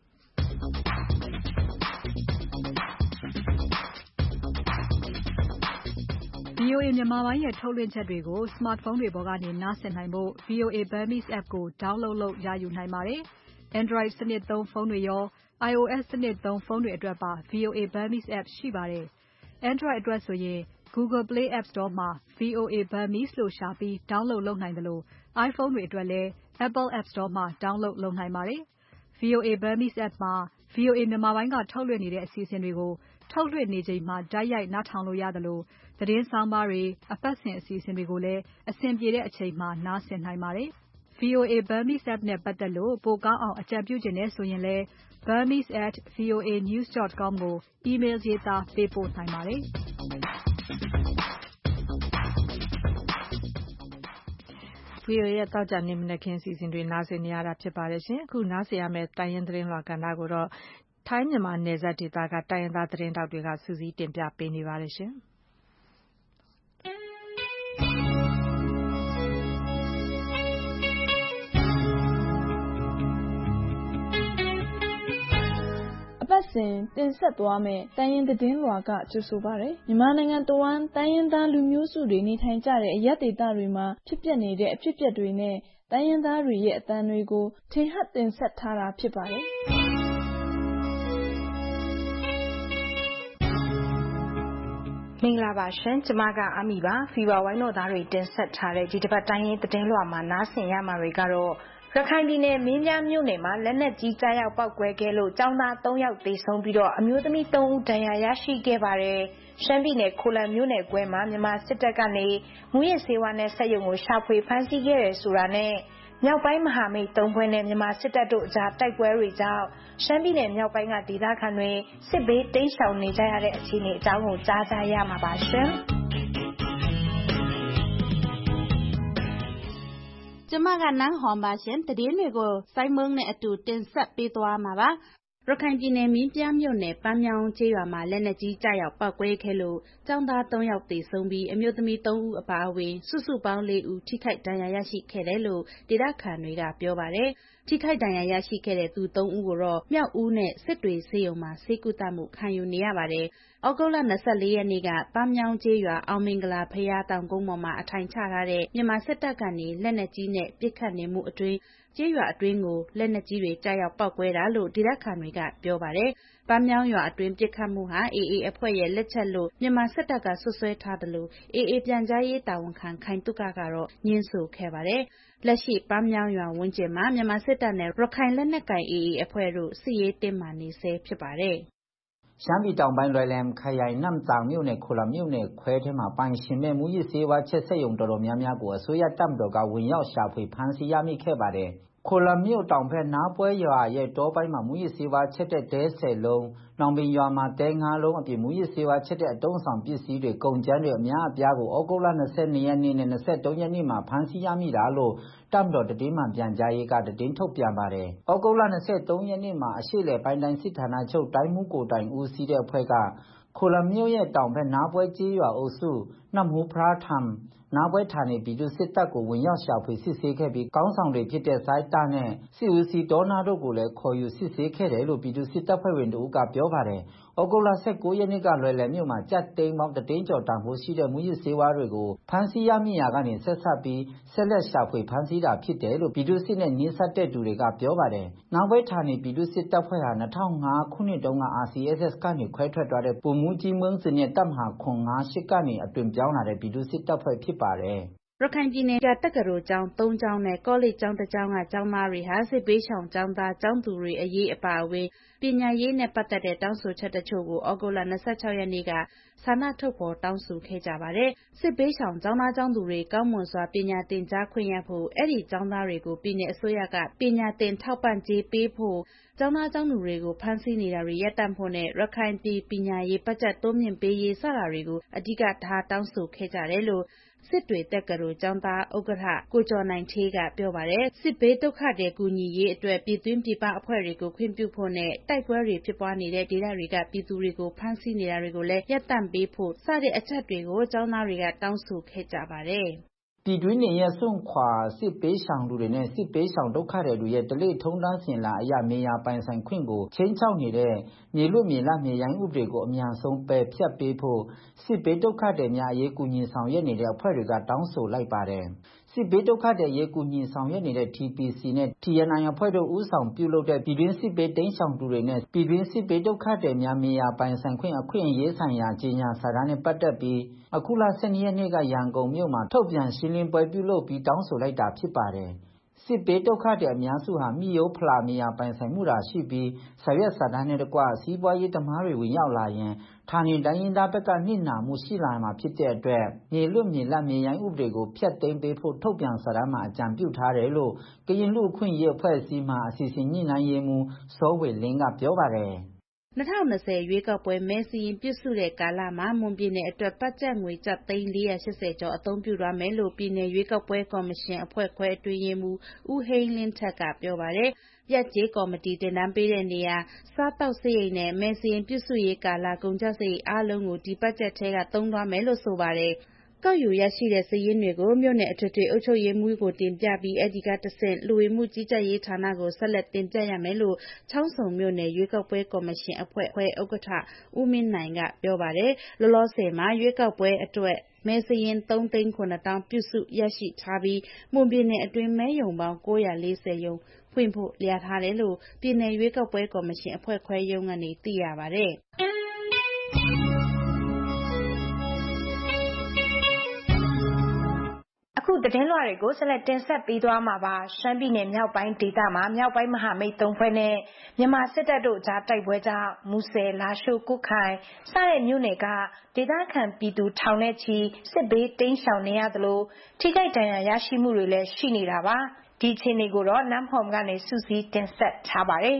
ဗွီအိုအေမြန်မာပိုင်းရဲ့ထုတ်လွှင့်ချက်တွေကို smartphone တွေပေါ်ကနေနားဆင်နိုင်ဖို့ ဗွီအိုအေ Burmese app ကို download လုပ်ရယူနိုင်ပါတယ်။ Android စနစ်သုံးဖုန်းတွေရော iOS စနစ်သုံးဖုန်းတွေအတွက်ပါ ဗွီအိုအေ Burmese app ရှိပါတယ်။ Android အတွက်ဆိုရင် Google Play App Store မှာ ဗွီအိုအေ Burmese လို့ရှာပြီး download လုပ်နိုင်သလို iPhone တွေအတွက်လည်း Apple App Store မှာ download လုပ်နိုင်ပါတယ်။ ဗွီအိုအေ Burmese app မှာ ဗွီအိုအေမြန်မာပိုင်းကထုတ်လွှင့်နေတဲ့အစီအစဉ်တွေကိုထုတ်လွှင့်နေချိန်မှာတိုက်ရိုက်နားထောင်လို့ရသလိုသတင်းဆောင်းပါးတွေအပတ်စဉ်အစီအစဉ်တွေကိုလည်းအဆင်ပြေတဲ့အချိန်မှာနားဆင်နိုင်ပါတယ်။ ဗွီအိုအေ Burmese app နဲ့ပတ်သက်လို့ပိုကောင်းအောင်အကြံပြုချင်တယ်ဆိုရင်လည်း burmese at v o a news dot com ကို email ရေးသားပေးပို့နိုင်ပါတယ်။ဗွီအိုအေရဲ့သောကြာနေ့မနက်ခင်းအစီအစဉ်တွေနားဆင်နေရတာဖြစ်ပါတယ်ရှင်။အခုနားဆင်ရမယ့်တိုင်းရင်းသတင်းလွှာကဏ္ဍကိုတော့ထိုင်းမြန်မာနယ်စပ်ဒေသကတိုင်းရင်းသားသတင်းတောက်တွေကစူးစီးတင်ပြပေးနေပါတယ်ရှင်။အပတ်စဉ်တင်ဆက်သွားမယ့်တိုင်းရင်းသတင်းလွှာကကြိုဆိုပါရယ်မြန်မာနိုင်ငံတဝန်းတိုင်းရင်းသားလူမျိုးစုတွေနေထိုင်ကြတဲ့အရပ်ဒေသတွေမှာဖြစ်ပျက်နေတဲ့အဖြစ်အပျက်တွေနဲ့တိုင်းရင်းသားတွေရဲ့အသံတွေကိုထင်ဟပ်တင်ဆက်ထားတာဖြစ်ပါတယ်မင်္ဂလာပါရှင်ကျမကအမီပါဖီဝါဝိုင်းတော်သားတွေတင်ဆက်ထားတဲ့ဒီတစ်ပတ်တိုင်းရင်းသတင်းလွှာမှာနားဆင်ရမှာတွေကတော့ရခိုင်ပြည်နယ်မင်းပြားမြို့နယ်မှာလက်နက်ကြီးကြားရောက်ပောက်ကွဲခဲ့လို့ကျောင်းသားသုံးယောက်သေဆုံးပြီးတော့အမျိုးသမီးသုံးဦးဒဏ်ရာရရှိခဲ့ပါတယ်ရှမ်းပြည်နယ်ခိုလံမြို့နယ်ကွဲမှာမြန်မာစစ်တပ်ကနေမူရစ်ဆေးဝါးနဲ့ဆက်ရုံကိုရှာဖွေဖမ်းဆီးခဲ့ရဆိုတာနဲ့မြောက်ပိုင်းမဟာမိတ်သုံးဖွဲ့နဲ့မြန်မာစစ်တပ်တို့အကြားတိုက်ပွဲတွေကြောင့်ရှမ်းပြည်နယ်မြောက်ပိုင်းကဒေသခံတွေစစ်ဘေးတိမ်းရှောင်နေကြရတဲ့အခြေအနေအကြောင်းကိုကြားကြရမှာပါရှင်ကျမကနန်းဟွန်ပါရှင်တည်င်းတွေကိုစိုင်းမုံနဲ့အတူတင်ဆက်ပေးသွားမှာပါရခိုင်ပြည်နယ်မင်းပြားမြို့နယ်ပန်းမြောင်းကျေးရွာမှာလက်နက်ကြီးကျရောက်ပောက်ကွဲခဲ့လို့ကျောင်းသားသုံးယောက်သေဆုံးပြီးအမျိုးသမီးသုံးဦးအပါအဝင်စုစုပေါင်းလေးဦးထိခိုက်ဒဏ်ရာရရှိခဲ့တယ်လို့ဒေသခံတွေကပြောပါတယ်။ထိခိုက်ဒဏ်ရာရရှိခဲ့တဲ့သူသုံးဦးကိုတော့မြောက်ဦးနဲ့စစ်တွေဆေးရုံမှာဆေးကုသမှုခံယူနေရပါတယ်။ဩဂုတ်လ၂၄ရက်နေ့ကပန်းမြောင်းကျေးရွာအောင်မင်္ဂလာဘုရားတောင်ကုန်းပေါ်မှာအထိုင်ချထားတဲ့မြန်မာစစ်တပ်ကနေလက်နက်ကြီးနဲ့ပစ်ခတ်နေမှုအတွင်းကျေးရွာအတွင်းကိုလက်နက်ကြီးတွေကြားရောက်ပောက်ကွဲတာလို့ဒေသခံတွေကပြောပါတယ်။ပန်းမြောင်းရွာအတွင်းပစ်ခတ်မှုဟာ အေအေ အဖွဲ့ရဲ့လက်ချက်လို့မြန်မာစစ်တပ်ကဆွဆွဲထားတယ်လို့အေအေပြန်ကြားရေးတာဝန်ခံခိုင်သုခကတော့ညှင်းဆိုခဲ့ပါတယ်။လက်ရှိပန်းမြောင်းရွာဝန်းကျင်မှာမြန်မာစစ်တပ်နဲ့ရခိုင်လက်နက်ကိုင်အေအေအဖွဲ့တို့စစ်ရေးတင်းမာနေဆဲဖြစ်ပါတယ်။ရှမ်းပြည်တောင်ပိုင်းလွယ်လမ်ခရိုင်နမ်တောင်မြို့နယ်ခိုလမ်မြို့နယ်ခွဲထဲမှာပိုင်ရှင်မဲ့မူရစ်ဆေးဝါးချက်ဆက်ယုံတော်တော်များများကိုအစိုးရတပ်မတော်ကဝင်ရောက်ရှာဖွေဖမ်းဆီးရမိခဲ့ပါတယ်။ခိုလမ်မြို့တောင်ဘက်နားပွဲရွာရဲ့တောပိုင်းမှာမူရစ်ဆေးဝါးချက်တဲ့တဲဆယ်လုံးနောင်ပင်ရွာမှာတဲငါးလုံးအပြင်မူရစ်ဆေးဝါးချက်တဲ့အတုံးဆောင်ပစ္စည်းတွေကုန်ကျန်းတွေအများအပြားကိုဩဂုတ်လ၂၂ရက်နေ့နဲ့၂၃ရက်နေ့မှာဖမ်းဆီးရမိတာလို့တပ်မတော်တည်မှန်ပြန်ကြားရေးကတည်ထုတ်ပြန်ပါတယ်။ဩဂုတ်လ၂၃ရက်နေ့မှာအရှိလေပိုင်းတိုင်းစစ်ဌာနချုပ်တိုင်းမှုကိုတိုင်ဦးစီးတဲ့အဖွဲ့ကခိုလမ်မြို့ရဲ့တောင်ဘက်နားပွဲကျေးရွာအုပ်စုနတ်မူဖရာထမ်နားပွဲဌာနေပြည်သူစစ်တပ်ကိုဝင်ရောက်ရှာဖွေစစ်ဆေးခဲ့ပြီးကောင်းဆောင်တွေဖြစ်တဲ့စိုင်းတာနဲ့စစ်ဦးစီးဒေါနာတို့ကိုလည်းခေါ်ယူစစ်ဆေးခဲ့တယ်လို့ပြည်သူစစ်တပ်ဖွဲ့ဝင်တို့ကပြောပါတယ်။ဩဂုတ်လ၁၉ရက်နေ့ကလွယ်လည်မြို့မှာကြက်သိန်းပေါင်းတသိန်းကျော်တန်ဖိုးရှိတဲ့မူရစ်ဆေးဝါးတွေကိုဖမ်းဆီးရမိရာကနေဆက်ဆက်ပြီးဆက်လက်ရှာဖွေဖမ်းဆီးတာဖြစ်တယ်လို့ပြည်သူစစ်နဲ့နှင်းဆက်တဲ့သူတွေကပြောပါတယ်။နောက်ပွဲဌာနေပြည်သူစစ်တပ်ဖွဲ့ဟာ၂၀၀၅ခုနှစ်တုန်းက အာစီအက်စ်အက်စ် ကနေခွဲထွက်သွားတဲ့ပုံမှုကြီးမင်းစင်ရဲ့တပ်မဟာခွန်၅၈ကနေအတွင်ပြောင်းလာတဲ့ပြည်သူစစ်တပ်ဖွဲ့ဖြစ်ပါတယ်။ရခိုင်ပြည်နယ်ကတက္ကသိုလ်ကျောင်းသုံးကျောင်းနဲ့ကောလိပ်ကျောင်းတစ်ကျောင်းကကျောင်းသားတွေဟာစစ်ဘေးရှောင်ကျောင်းသားကျောင်းသူတွေအရေးအပါအဝင်ပညာရေးနဲ့ပတ်သက်တဲ့တောင်းဆိုချက်တချို့ကိုဩဂုတ်လ၂၆ရက်နေ့ကဆန္ဒထုတ်ဖော်တောင်းဆိုခဲ့ကြပါတယ်။စစ်ဘေးရှောင်ကျောင်းသားကျောင်းသူတွေကောင်းမွန်စွာပညာသင်ကြားခွင့်ရဖို့အဲ့ဒီကျောင်းသားတွေကိုပြည်내အစိုးရကပညာသင်ထောက်ပံ့ကြေးပေးဖို့ကျောင်းသားကျောင်းသူတွေကိုဖမ်းဆီးနေတာတွေရပ်တန့်ဖို့နဲ့ရခိုင်ပြည်ပညာရေးဘတ်ဂျက်တိုးမြင့်ပေးရေးစတာတွေကိုအဓိကထားတောင်းဆိုခဲ့ကြတယ်လို့စစ်တွေတက္ကသိုလ်ကျောင်းသားဥက္ကဋ္ဌကိုကျော်နိုင်ဌေးကပြောပါတယ်စစ်ဘေးဒုက္ခတွေကူညီရေးအတွက်ပြည်တွင်းပြည်ပအဖွဲ့တွေကိုခွင့်ပြုဖို့နဲ့တိုက်ပွဲတွေဖြစ်ပွားနေတဲ့ဒေသတွေကပြည်သူတွေကိုဖမ်းဆီးနေတာတွေကိုလည်းရပ်တန့်ပေးဖို့စတဲ့အချက်တွေကိုကျောင်းသားတွေကတောင်းဆိုခဲ့ကြပါတယ်ပြည်တွင်းနေရစွန့်ခွာစစ်ပေးဆောင်လူတွေနဲ့စစ်ပေးဆောင်ဒုက္ခတွေရဲ့တလေထုံးတန်းစင်လာအရာမြေယာပိုင်ဆိုင်ခွင့်ကိုချင်းချောက်နေတဲ့မြေလွတ်မြေလမြေရိုင်းဥပဒေကိုအများဆုံးပယ်ဖျက်ပေးဖို့စစ်ပေးဒုက္ခတွေများအရေးကူညီဆောင်ရွက်နေတဲ့အဖွဲ့တွေကတောင်းဆိုလိုက်ပါတယ်စစ်ဘေးဒုက္ခတွေရေကူညီဆောင်ရွက်နေတဲ့ T P C နဲ့ T N I အဖွဲ့တို့ဦးဆောင်ပြုလုပ်တဲ့ပြည်တွင်းစစ်ဘေးတိမ်းရှောင်သူတွေနဲ့ပြည်တွင်းစစ်ဘေးဒုက္ခတွေများမြေယာပိုင်ဆိုင်ခွင့်အခွင့်အရေးဆိုင်ရာကြေညာစာတမ်းနဲ့ပတ်သက်ပြီးအခုလ၁၂ရက်နေ့ကရန်ကုန်မြို့မှာထုတ်ပြန်ရှင်းလင်းပွဲပြုလုပ်ပြီးတောင်းဆိုလိုက်တာဖြစ်ပါတယ်စစ်ဘေးဒုက္ခတွေအများစုဟာမိယိုးဖလာမြေယာပိုင်ဆိုင်မှုတာရှိပြီးဆရွက်စာတမ်းနဲ့တကွစီးပွားရေးသမားတွေဝင်ရောက်လာရင်ဌာနေတိုင်းရင်းသားဘက်ကနှိမ့်နာမှုရှိလာမှာဖြစ်တဲ့အတွက်မြေလွတ်မြေလပ်မြေရိုင်းဥပဒေကိုဖျက်သိမ်းပေးဖို့ထုတ်ပြန်စာတမ်းမှာအကြံပြုထားတယ်လို့ကရင်လူ့အခွင့်အရေးအဖွဲ့အစည်းမှအစီအစဉ်ညှိနှိုင်းရေးမှူးစောဝေလင်းကပြောပါတယ်၂၀၂၀ရွေးကောက်ပွဲမဲစာရင်းပြုစုတဲ့ကာလမှာမွန်ပြည်နယ်အတွက်ဘတ်ဂျက်ငွေကျပ်သိန်း၄၈၀ကျော်အသုံးပြုသွားမယ်လို့ပြည်နယ်ရွေးကောက်ပွဲကော်မရှင်အဖွဲ့ခွဲအတွင်းရေးမှူးဦးဟိန်းလင်းထက်ကပြောပါတယ်။ရပ်ကျေးကော်မတီတင်တန်းပေးတဲ့နေရာစားတောက်စရိတ်နဲ့မဲစာရင်းပြုစုရေးကာလကုန်ကျစရိတ်အားလုံးကိုဒီဘတ်ဂျက်ထဲကသုံးသွားမယ်လို့ဆိုပါတယ်။ကောက်ယူရရှိတဲ့စာရင်းတွေကိုမြို့နယ်အထွေထွေအုပ်ချုပ်ရေးမှူးကိုတင်ပြပြီးအဲဒီကတဆင့်လူဝင်မှုကြီးကြပ်ရေးဌာနကိုဆက်လက်တင်ပြရမယ်လို့ချောင်းဆုံမြို့နယ်ရွေးကောက်ပွဲကော်မရှင်အဖွဲ့ခွဲဥက္ကဋ္ဌဦးမင်းနိုင်ကပြောပါတယ်။လောလောဆယ်မှာရွေးကောက်ပွဲအတွက်မဲစာရင်းသုံးသိန်းခုနှစ်သောင်းပြုစုရရှိထားပြီးမွန်ပြည်နယ်အတွင်းမဲရုံပေါင်း၉၄၀ရုံဖွင့်ဖို့လျာထားတယ်လို့ပြည်နယ်ရွေးကောက်ပွဲကော်မရှင်အဖွဲ့ခွဲရုံးကနေသိရပါတယ်။အခုသတင်းလွှာတွေကိုဆက်လက်တင်ဆက်ပေးသွားမှာပါရှမ်းပြည်နယ်မြောက်ပိုင်းဒေသမှာမြောက်ပိုင်းမဟာမိတ်သုံးဖွဲ့နဲ့မြန်မာစစ်တပ်တို့ကြားတိုက်ပွဲကြောင့်မူဆယ်လာရှိုးကုတ်ခိုင်စတဲ့မြို့နယ်ကဒေသခံပြည်သူထောင်နဲ့ချီစစ်ဘေးတိမ်းရှောင်နေရသလိုထိခိုက်ဒဏ်ရာရရှိမှုတွေလည်းရှိနေတာပါဒီအခြေအနေကိုတော့နမ်ဟွန်ကနေစုစည်းတင်ဆက်ထားပါတယ်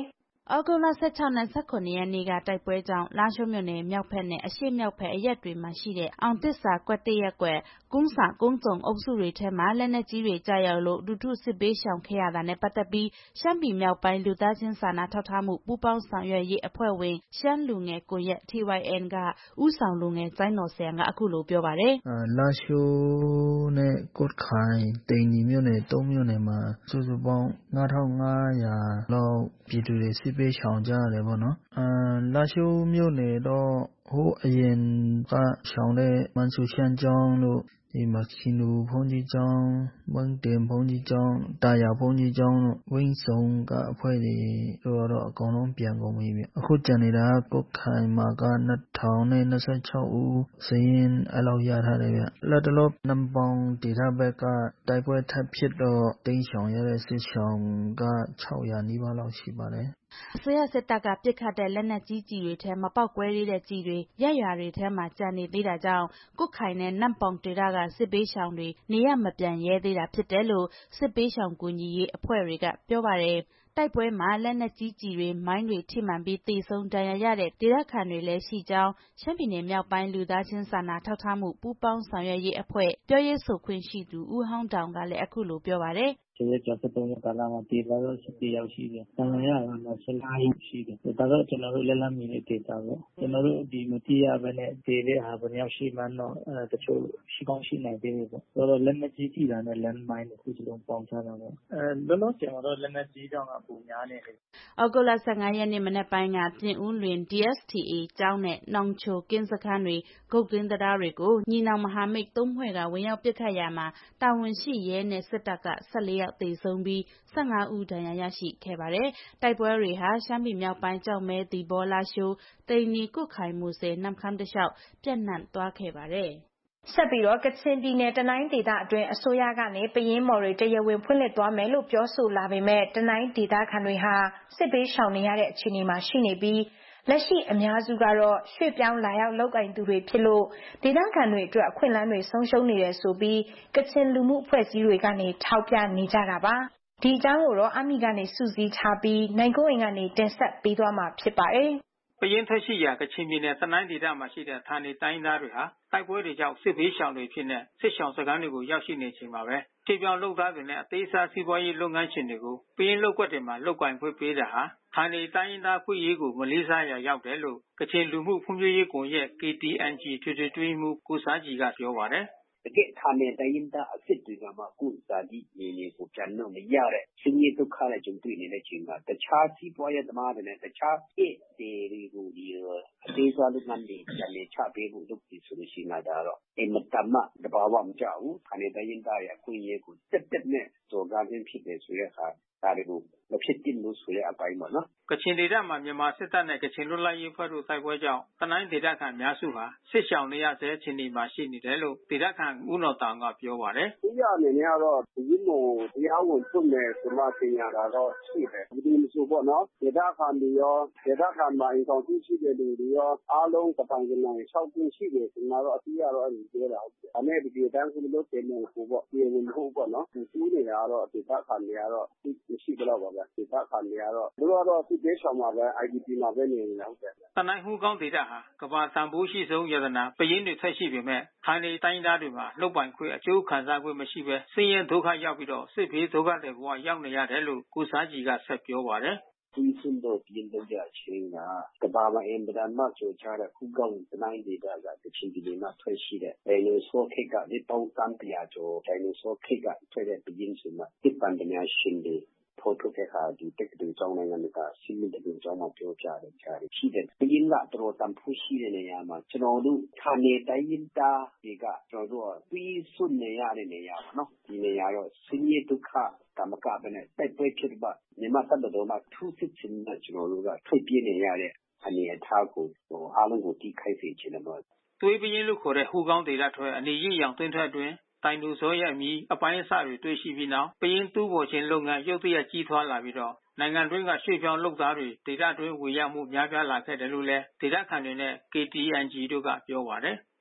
ဩဂုတ်လ ၁၆ နဲ့ ၁၇ ရက်နေ့ကတိုက်ပွဲကြောင့်လားရှိုးမြို့နယ်မြောက်ဘက်နဲ့အရှေ့မြောက်ဘက်အရပ်တွေမှာရှိတဲ့အောင်သစ္စာကွက်တစ်ရပ်ကွက်ကုန်းစာကုန်းစုံအုပ်စုတွေထဲမှာလက်နက်ကြီးတွေကျရောက်လို့လူထုစစ်ဘေးရှောင်ခဲ့ရတာနဲ့ပတ်သက်ပြီးရှမ်းပြည်မြောက်ပိုင်းလူသားချင်းစာနာထောက်ထားမှုပူးပေါင်းဆောင်ရွက်ရေးအဖွဲ့ဝင်ရှမ်းလူငယ်ကွန်ရက် T Y N ကဦးဆောင်လူငယ်စိုင်းနော်ဆရာကအခုလိုပြောပါတယ်။လားရှိုးနဲ့ကွတ်ခိုင်တိန်နီမြို့နယ်သုံးမြို့နယ်မှာစုစုပေါင်းငါးထောင်ငါးရာလောက်ပြည်သူတွေစစ်ဘေးရှောင်ကြရတယ်ပေါ့နော်။လားရှိုးမြို့နယ်တော့ဟိုအရင်ကရှောင်တဲ့မန်ဆူရှမ်းကျောင်းတို့ဒီမခင်လူဘုန်းကြီးကျောင်းဝင်းတင်ဘုန်းကြီးကျောင်းတာယာဘုန်းကြီးကျောင်းတို့ဝင်းဆောင်ကအဖွဲ့တွေတို့တော့အကုန်လုံးပြန်ကုန်ပြီဗျအခုကျန်နေတာပုတ်ခိုင်မှာကနှစ်ထောင်နဲ့နှစ်ဆယ့်ခြောက်ဦးစရင်အလောက်ရထားတယ်ဗျလက်တလုံးနံပေါင်ဒေသဘက်ကတိုက်ပွဲထပ်ဖြစ်တော့တင်းရှောင်ရတဲ့စစ်ရှောင်ကခြောက်ရာနီးပါးလောက်ရှိပါတယ်အစိုးရစစ်တပ်ကပစ်ခတ်တဲ့လက်နက်ကြီးကြီးတွေထဲမပေါက်ကွဲသေးတဲ့ကြီးတွေရက်ရွာတွေထဲမှာကျန်နေသေးတာကြောင့်ကုတ်ခိုင်နဲ့နမ်ပေါင်ဒေသကစစ်ဘေးရှောင်တွေနေရမပြန်ရဲသေးတာဖြစ်တယ်လို့စစ်ဘေးရှောင်ကူညီရေးအဖွဲ့တွေကပြောပါတယ်တိုက်ပွဲမှာလက်နက်ကြီးကြီးတွေမိုင်းတွေထိမှန်ပြီးသေဆုံးဒဏ်ရာရတဲ့ဒေသခံတွေလည်းရှိကြောင်းရှမ်းပြည်နယ်မြောက်ပိုင်းလူသားချင်းစာနာထောက်ထားမှုပူးပေါင်းဆောင်ရွက်ရေးအဖွဲ့ပြောရေးဆိုခွင့်ရှိသူဦးဟောင်းတောင်ကလည်းအခုလိုပြောပါတယ်ကျရက်ကျော်ဆက်သုံးရက်ကာလမှာတေသွားတော့စစ်တေရောက်ရှိတယ်။တန်ရရတော့ဆယ်ငါးရောက်ရှိတယ်။ဒါတော့ကျွန်တော်တို့လက်လမ်းမြင်တဲ့ဒေတာပေါ့။ကျွန်တော်တို့ဒီမတိရပဲနဲ့တေတဲ့ဟာဘယ်ရောက်ရှိမှန်းတော့အဲတချို့ရှိကောင်းရှိနိုင်သေးတယ်ပေါ့။ဆိုတော့လက်နက်ကြီးကြည့်တာနဲ့ land mine ကိုစလုံးပေါင်းထားတာပေါ့။အဲလောလောဆယ်မှာတော့လက်နက်ကြီးတောင်ကပုံများနေတယ်။ဩဂုတ်လ ၁၅ ရက်နေ့မနက်ပိုင်းကပြင်ဦးလွင် D S T A ကျောင်းနဲ့နောင်ချိုကင်းစခန်းတွေဂုတ်တွင်းတရားတွေကိုညီနောင်မဟာမိတ်သုံးဖွဲ့ကဝင်ရောက်ပစ်ခတ်ရာမှာတာဝန်ရှိရဲနဲ့စစ်တပ်က၁၄ယောက်သေဆုံးပြီးဆယ့်ငါးဦးဒဏ်ရာရရှိခဲ့ပါတယ်။တိုက်ပွဲတွေဟာရှမ်းပြည်မြောက်ပိုင်းကျောက်မဲသီပေါလားရှိုးတိန်နီကွတ်ခိုင်မူဆယ်နမ့်ခမ်းတလျှောက်ပြန့်နှံ့သွားခဲ့ပါတယ်။ဆက်ပြီးတော့ကချင်ပြည်နယ်တနိုင်းဒေသအတွင်းအစိုးရကနေပယင်းမော်တွေတရားဝင်ဖွင့်လှစ်သွားမယ်လို့ပြောဆိုလာပေမဲ့တနိုင်းဒေသခံတွေဟာစစ်ဘေးရှောင်နေရတဲ့အခြေအနေမှာရှိနေပြီးလက်ရှိအများစုကတော့ရွှေ့ပြောင်းလာရောက်လောက်ကင်သူတွေဖြစ်လို့ဒေသခံတွေအတွက်အခွင့်အလမ်းတွေဆုံးရှုံးနေတယ်ဆိုပြီးကချင်လူမှုအဖွဲ့အစည်းတွေကနေထောက်ပြနေကြတာပါဒီအကြောင်းကိုတော့အမိကနေစုစည်းထားပြီးနိုင်ကိုရင်ကနေတင်ဆက်ပေးသွားမှာဖြစ်ပါတယ်ပယင်းထွက်ရှိရာကချင်ပြည်နယ်တနိုင်းဒေသမှာရှိတဲ့ဌာနေတိုင်းသားတွေဟာတိုက်ပွဲတွေကြောင့်စစ်ဘေးရှောင်တွေဖြစ်နေစစ်ရှောင်စခန်းတွေကိုရောက်ရှိနေချိန်မှာပဲခြေပြောင်းလုပ်သားတွေနဲ့အသေးစားစီးပွားရေးလုပ်ငန်းရှင်တွေကိုပယင်းလုပ်ကွက်တွေမှာလုပ်ကိုင်ခွင့်ပေးတာဟာဌာနေတိုင်းသားခွင့်ရေးကိုမလေးစားရရောက်တယ်လို့ကချင်လူမှုဖွံ့ဖြိုးရေးကွန်ရက် K T N G ထွေထွေတွင်းမှုကိုစားကြီးကပြောပါတယ်တကယ်ဌာနေတိုင်းရင်းသားအစ်စ်တွေကမှကိုယ်စာဒီနေနေကိုပြန်လို့မရတဲ့ဆင်းရဲဒုက္ခနဲ့ကြုံတွေ့နေတဲ့အချိန်မှာတခြားစီးပွားရေးသမားတွေနဲ့တခြားအေးတွေကိုဒီအသေးစားလုပ်ငန်းတွေပြန်လေချပေးဖို့လုပ်ပြီးဆိုလို့ရှိရင်တော့အင်မတန်မှတဘာဝမကြောက်ဘူးဌာနေတိုင်းရင်းသားရဲ့အခွင့်အရေးကိုတက်တက်နဲ့စော်ကားခြင်းဖြစ်တယ်ဆိုတဲ့အခါဒါတွေကိုမဖြစ်တင်လို့ဆိုတဲ့အပိုင်းပေါ့နော်ကချင်ဒေသမှာမြန်မာစစ်တပ်နဲ့ကချင်လွတ်လပ်ရေးအဖွဲ့တို့တိုက်ပွဲကြောင့်တနိုင်းဒေသခံအများစုဟာစစ်ရှောင်နေရဆဲအခြေအနေမှာရှိနေတယ်လို့ဒေသခံဦးနော်တောင်ကပြောပါတယ်။ဒီရအနေနဲ့ကတော့ဒီလိုတရားဝင်ဖွင့်တယ်ဆိုမှသင်ရတာတော့ရှိတယ်။ဒီလိုဆိုပေါ့နော်ဒေသခံတွေရောဒေသခံမှာအင်ဆောင်ရှိတဲ့လူတွေရောအားလုံးတပိုင်ကနေ၆ခုရှိတယ်ဆိုတော့အတိအရတော့အဲဒီပြောတာဟုတ်တယ်။ဒါနဲ့ဒီဒေသကိုလို့တင်နေကိုပေါ့ဒီဝင်ဖို့ပေါ့နော်ဒီသူတွေကတော့ဒေသခံတွေကတော့ရှိကြတော့ပါဗျာဒေသခံတွေကတော့သူတို့ကတော့စစ်ပေးဆောင်မှာပဲ I D P မှာပဲနေနေတာဟုတ်တယ်တနိုင်းဟူးကောင်းဒေသဟာကမ္ဘာတန်ဖိုးရှိဆုံးရတနာပယင်းတွေထွက်ရှိပေမဲ့ဌာနေတိုင်းသားတွေမှာလုပ်ပိုင်ခွင့်အကျိုးခံစားခွင့်မရှိပဲဆင်းရဲဒုက္ခရောက်ပြီးတော့စစ်ဘေးဒုက္ခတွေဘဝရောက်နေရတယ်လို့ကိုစားကြီးကဆက်ပြောပါတယ်ဒီစွန်းတော့ပြင်တော့ကြချင်းကကဘာမအင်ဒရန်မချိုချာတဲ့ခုကောင်းတနိုင်းဒေတာကတချင်ပြည်နယ်မှာထွက်ရှိတဲ့ဒိုင်နိုဆောခိတ်ကဒီတောင်းတန်ပြာကျော်ဒိုင်နိုဆောခိတ်ကထွက်တဲ့ပယင်းစုမှာတစ်ပန်တများရှင်တွေထိုးထုတ်တဲ့ခါဒီတက္ကသိုလ်ကျောင်းနိုင်ငံကစီမင်းတက္ကသိုလ်ကျောင်းမှာပြောကြတယ်ကြားတယ်ရှိတယ်ပယင်းကတော့တန်ဖိုးရှိတဲ့နေရာမှာကျွန်တော်တို့ဌာနေတိုင်းရင်းသားတွေကကျွန်တော်တို့ပြီးစွန့်နေရတဲ့နေရာပါနော်ဒီနေရာတော့ဆင်းရဲဒုက္ခကမ္မကပဲနဲ့တိုက်ပွဲဖြစ်ပါမြန်မာတပ်တော်မှာထူးစစ်ချင်တဲ့ကျွန်တော်တို့ကထွက်ပြေးနေရတဲ့အနေအထားကိုဟိုအားလုံးကိုတိခိုက်စေချင်တယ်ပေါ့သွေးပယင်းလို့ခေါ်တဲ့ဟူကောင်းဒေသထွက်အနေရရောင်တွင်းထွက်အတွင်းတိုင်တူစောရဲ့အမီအပိုင်းအစတွေတွေ့ရှိပြီးနောက်ပယင်းတူးပေါ်ခြင်းလုပ်ငန်းရုတ်တရက်ကြီးထွားလာပြီးတော့နိုင်ငံတွင်းကရွှေ့ပြောင်းလုပ်သားတွေဒေသတွင်းဝေရောက်မှုများပြားလာခဲ့တယ်လို့လည်းဒေသခံတွေနဲ့ K T N G တို့ကပြောပါတယ်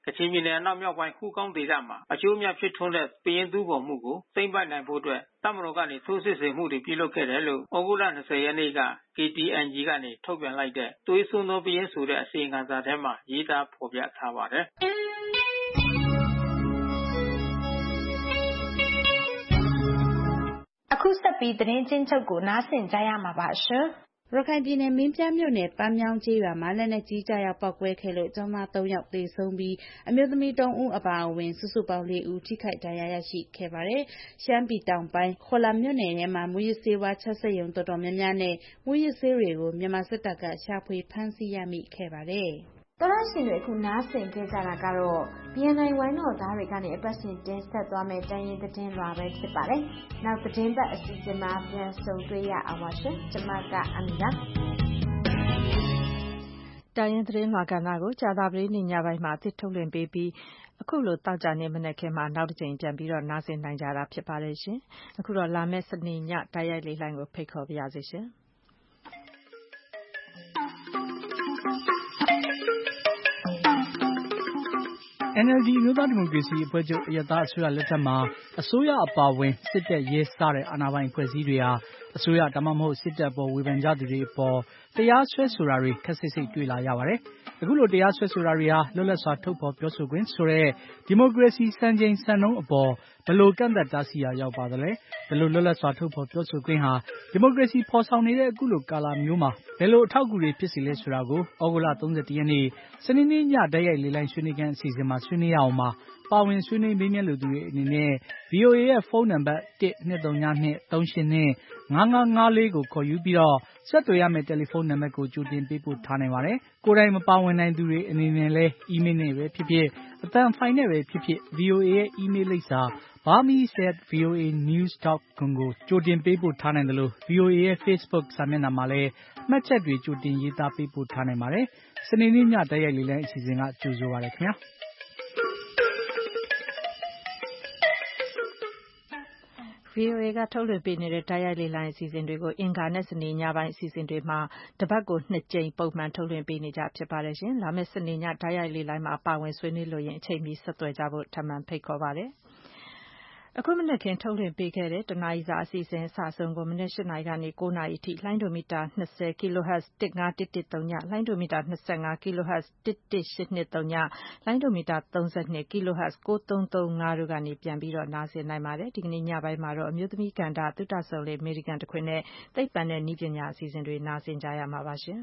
ကချင်ပြည်နယ်အနောက်မြောက်ပိုင်းဟူးကောင်းဒေသမှာအကျိုးအမြတ်ဖြစ်ထွန်းတဲ့ပရင်သူပေါ်မှုကိုသိမ့်ပိုက်နိုင်ဖို့အတွက်တပ်မတော်ကနေထိုးစစ်ဆင်မှုတွေပြုလုပ်ခဲ့တယ်လို့ဩဂုတ်လ၂၀ရက်နေ့က K P N G ကနေထုတ်ပြန်လိုက်တဲ့သွေးစွန်းသောပရင်ဆိုတဲ့အစီရင်ခံစာထဲမှာရေးသားဖော်ပြထားပါတယ်။အခုဆက်ပြီးသတင်းချင်းချုပ်ကိုနားဆင်ကြရမှာပါရှင်။ရခိုင်ပြည်နယ်မင်းပြားမြို့နယ်ပန်းမြောင်းကျေးရွာမှာလက်နက်ကြီးကျရောက်ပောက်ကွဲခဲ့လို့ကျောင်းသားသုံးယောက်သေဆုံးပြီးအမျိုးသမီးသုံးဦးအပါအဝင်စုစုပေါင်းလေးဦးထိခိုက်ဒဏ်ရာရရှိခဲ့ပါတယ်။ရှမ်းပြည်တောင်ပိုင်းခေါလာမြို့နယ်ထဲမှာမူရစ်ဆေးဝါးချက်စက်ရုံတော်တော်များများနဲ့မူရစ်ဆေးတွေကိုမြန်မာစစ်တပ်ကရှာဖွေဖမ်းဆီးရမိခဲ့ပါတယ်။တော်ရရှင်တွေအခုနားဆင်ကြကြတာကတော့ B N I ဝိုင်းတော်သားတွေကနေအပတ်စဉ်တင်ဆက်သွားမယ့်တိုင်းရင်းသတင်းလွှာပဲဖြစ်ပါတယ်။နောက်သတင်းပတ်အစီအစဉ်မှာပြန်ဆုံတွေ့ရအောင်ပါရှင်။ကျွန်မကအမီပါ။တိုင်းရင်းသတင်းလွှာကဏ္ဍကိုကြာသပတေးနေ့ညပိုင်းမှာအသစ်ထုတ်လွှင့်ပေးပြီးအခုလိုတောက်ကြနေမနေ့ခင်မှာနောက်တစ်ကြိမ်ပြန်ပြီးတော့နားဆင်နိုင်ကြတာဖြစ်ပါတယ်ရှင်။အခုတော့လာမယ့်စနေညတိုက်ရိုက်လေးလိုင်းကိုဖိတ်ခေါ်ပါရစေရှင်။ N L D အမျိုးသားဒီမိုကရေစီအဖွဲ့ချုပ်အရပ်သားအစိုးရလက်ထက်မှာအစိုးရအပါအဝင်စစ်တပ်ရဲစတဲ့အာဏာပိုင်အဖွဲ့အစည်းတွေဟာအစိုးရဒါမှမဟုတ်စစ်တပ်ပေါ်ဝေဖန်ကြသူတွေအပေါ်တရားစွဲဆိုတာတွေခက်စိတ်စိတ်တွေ့လာရပါတယ်။အခုလိုတရားစွဲဆိုတာတွေဟာလွတ်လပ်စွာထုတ်ဖော်ပြောဆိုခွင့်ဆိုတဲ့ဒီမိုကရေစီစံချိန်စံနှုန်းအပေါ်ဘယ်လိုကန့်သတ်တားဆီးရာရောက်ပါသလဲ။ဘယ်လိုလွတ်လပ်စွာထုတ်ဖော်ပြောဆိုခွင့်ဟာဒီမိုကရေစီဖော်ဆောင်နေတဲ့အခုလိုကာလမျိုးမှာဘယ်လိုအထောက်အကူတွေဖြစ်စေလဲဆိုတာကိုဩဂုတ်လ၃၁ရက်နေ့စနေနေ့ညတိုက်ရိုက်လေးလိုင်းဆွေးနွေးခန်းအစီအစဉ်မှာဆွေးနွေးရအောင်မှာပါဝင်ဆွေးနွေးမေးမြန်းလူသူတွေအနေနဲ့ V O A ရဲ့ဖုန်းနံပါတ်၁ ၂၃၂ ၃၈၂ ၅၅၅၄ကိုခေါ်ယူပြီးတော့ဆက်သွယ်ရမယ့်တယ်လီဖုန်းနံပါတ်ကိုကြိုတင်ပေးပို့ထားနိုင်ပါတယ်။ကိုယ်တိုင်မပါဝင်နိုင်သူတွေအနေနဲ့လည်းအီးမေးလ်နဲ့ပဲဖြစ်ဖြစ်အသံဖိုင်နဲ့ပဲဖြစ်ဖြစ် V O A ရဲ့အီးမေးလ်လိပ်စာ burmese at voa news dot com ကိုကြိုတင်ပေးပို့ထားနိုင်တယ်လို့ V O A ရဲ့ Facebook စာမျက်နှာမှာလည်းမှတ်ချက်တွေကြိုတင်ရေးသားပေးပို့ထားနိုင်ပါတယ်။စနေနေ့ညတိုက်ရိုက်လေးလိုင်းအစီအစဉ်ကကြိုဆိုပါရခင်ဗျာ။ V O A ကထုတ်လွှင့်ပေးနေတဲ့တိုက်ရိုက်လေးလိုင်းအစီအစဉ်တွေကိုအင်္ဂါနဲ့စနေညပိုင်းအစီအစဉ်တွေမှာတပတ်ကိုနှစ်ကြိမ်ပုံမှန်ထုတ်လွှင့်ပေးနေကြဖြစ်ပါတယ်ရှင်။လာမယ့်စနေညတိုက်ရိုက်လေးလိုင်းမှာပါဝင်ဆွေးနွေးလို့ရင်အချိန်မီဆက်သွယ်ကြဖို့ထပ်မံဖိတ်ခေါ်ပါတယ်။အခုမနက်ခင်းထုတ်လွှင့်ပေးခဲ့တဲ့တနာရီစာအစီအစဉ်အစအဆုံးကိုမနက်၈နာရီကနေ၉နာရီအထိလိုင်းဒိုမီတာ၂၀ kilohertz ၁၅၁၁၃ညလိုင်းဒိုမီတာ၂၅ kilohertz ၁၁၈၂၃ညလိုင်းဒိုမီတာ၃၂ kilohertz ၉၃၃၅တို့ကနေပြန်ပြီးတော့နားဆင်နိုင်ပါတယ်ဒီကနေ့ညပိုင်းမှာတော့အမျိုးသမီးကဏ္ဍသုတဆုံလေးအမေရိကန်တခွင်နဲ့သိပ္ပံနဲ့နည်းပညာအစီအစဉ်တွေနားဆင်ကြရမှာပါရှင်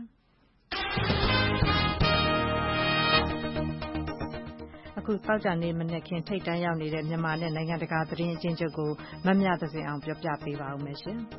အခုတောက်ကြနေမနေ့ခင်ထိတ်တန်းရောက်နေတဲ့မြန်မာနဲ့နိုင်ငံတကာသတင်းအချင်းချုပ်ကိုမမြသစင်အောင်ပြောပြပေးပါဦးမယ်ရှင်။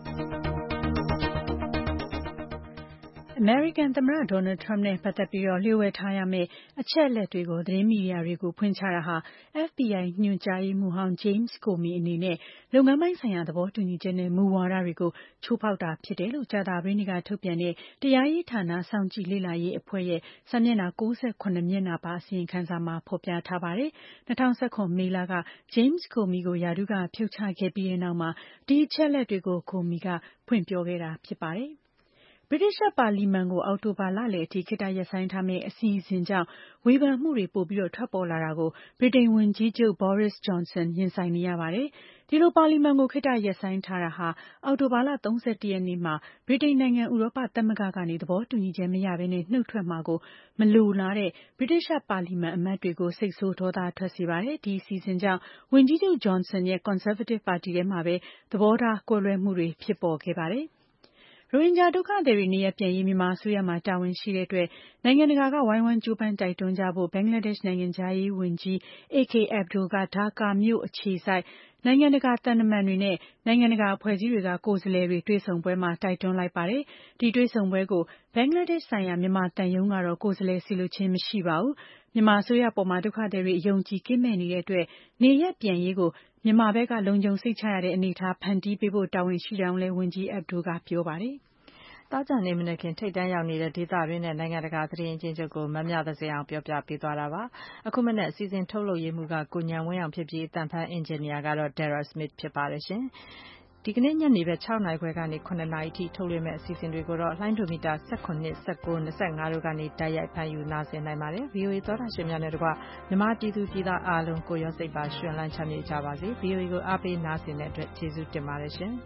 အမေရိကန်သမ္မတဒေါ်နယ်ထရမ့်နဲ့ပတ်သက်ပြီးတော့လျှို့ဝှက်ထားရမယ့်အချက်အလက်တွေကိုသတင်းမီဒီယာတွေကိုဖွင့်ချတာဟာ F B I ညွှန်ကြားရေးမှူးဟောင်း James Comey အနေနဲ့လုပ်ငန်းပိုင်းဆိုင်ရာသဘောတူညီချက်နဲ့မူဝါဒတွေကိုချိုးဖောက်တာဖြစ်တယ်လို့ကြာသပတေးနေ့ကထုတ်ပြန်တဲ့တရားရေးဌာနစောင့်ကြည့်လေ့လာရေးအဖွဲ့ရဲ့စာမျက်နှာ၉၇မျက်နှာပါအစီရင်ခံစာမှာဖော်ပြထားပါတယ်။၂၀၁၇မေလက James Comey ကိုရာထူးကဖြုတ်ချခဲ့ပြီးတဲ့နောက်မှာဒီအချက်အလက်တွေကို Comey ကဖွင့်ပြောခဲ့တာဖြစ်ပါတယ်။ဗြိတိသျှပါလီမန်ကိုအောက်တိုဘာလလယ်အထိခေတ္တရပ်ဆိုင်းထားမယ့်အစီအစဉ်ကြောင့်ဝေဖန်မှုတွေပိုပြီးထွက်ပေါ်လာတာကိုဗြိတိန်ဝန်ကြီးချုပ် Boris Johnson ရင်ဆိုင်နေရပါတယ်။ဒီလိုပါလီမန်ကိုခေတ္တရပ်ဆိုင်းထားတာဟာအောက်တိုဘာလ၃၁ရက်နေ့မှာဗြိတိန်နိုင်ငံဥရောပသမဂ္ဂကနေသဘောတူညီချက်မရဘဲနဲ့နှုတ်ထွက်မှာကိုမလိုလားတဲ့ဗြိတိသျှပါလီမန်အမတ်တွေကိုစိတ်ဆိုးဒေါသထွက်စေပါတယ်။ဒီအစီအစဉ်ကြောင့်ဝန်ကြီးချုပ် Johnson ရဲ့ Conservative ပါတီထဲမှာပဲသဘောထားကွဲလွဲမှုတွေဖြစ်ပေါ်ခဲ့ပါတယ်။ရိုဟင်ဂျာဒုက္ခသည်တွေနေရပ်ပြန်ရေးမြန်မာအစိုးရမှာတာဝန်ရှိတဲ့အတွက်နိုင်ငံတကာကဝိုင်းဝန်းကြိုးပမ်းတိုက်တွန်းကြဖို့ဘင်္ဂလားဒေ့ရှ်နိုင်ငံခြားရေးဝန်ကြီး A K Abdul ကဒါကာမြို့အခြေစိုက်နိုင်ငံတကာသံတမန်တွေနဲ့နိုင်ငံတကာအဖွဲ့အစည်းတွေကကိုယ်စားလှယ်တွေတွေ့ဆုံပွဲမှာတိုက်တွန်းလိုက်ပါတယ်။ဒီတွေ့ဆုံပွဲကိုဘင်္ဂလားဒေ့ရှ်ဆိုင်ရာမြန်မာသံရုံးကတော့ကိုယ်စားလှယ်ဆီလိုခြင်းမရှိပါဘူး။မြန်မာအစိုးရပေါ်မှာဒုက္ခသည်တွေအယုံကြည်ကင်းမဲ့နေတဲ့အတွက်နေရပ်ပြန်ရေးကိုမြန်မာဘက်ကလုံခြုံစိတ်ချရတဲ့အနေအထားဖန်တီးပေးဖို့တာဝန်ရှိတယ်လို့ဝန်ကြီး Abdul ကပြောပါတယ်။တောက်ကြနေမနေ့ခင်ထိတ်တန်းရောက်နေတဲ့ဒေသတွင်းနဲ့နိုင်ငံတကာသတင်းအချင်းချုပ်ကိုမမြသစင်အောင်ပြောပြပေးသွားတာပါအခုမနေ့အစီအစဉ်ထုတ်လုပ်ရေးမှူးကကိုညံဝင်းအောင်ဖြစ်ပြီးအတန်ဖန်အင်ဂျင်နီယာကတော့ Dara Smith ဖြစ်ပါတယ်ရှင်ဒီကနေ့ညနေပဲ ၆ နာရီခွဲကနေ ၇ နာရီထိထုတ်လွှင့်မယ့်အစီအစဉ်တွေကိုတော့လိုင်းဒိုမီတာ ၁၇, ၁၉, ၂၅ တို့ကနေတိုက်ရိုက်ဖမ်းယူနားဆင်နိုင်ပါတယ်။ ဗွီအိုအေသောတာရှင်များနဲ့တကွမြန်မာပြည်သူပြည်သားအားလုံးကိုရောစိတ်ပါရှင်လန်းချမ်းမြေ့ကြပါစေ။ ဗွီအိုအေကိုအားပေးနားဆင်တဲ့အတွက်ကျေးဇူးတင်ပါတယ်ရှင်။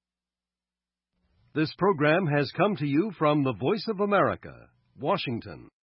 This program has come to you from the Voice of America, Washington.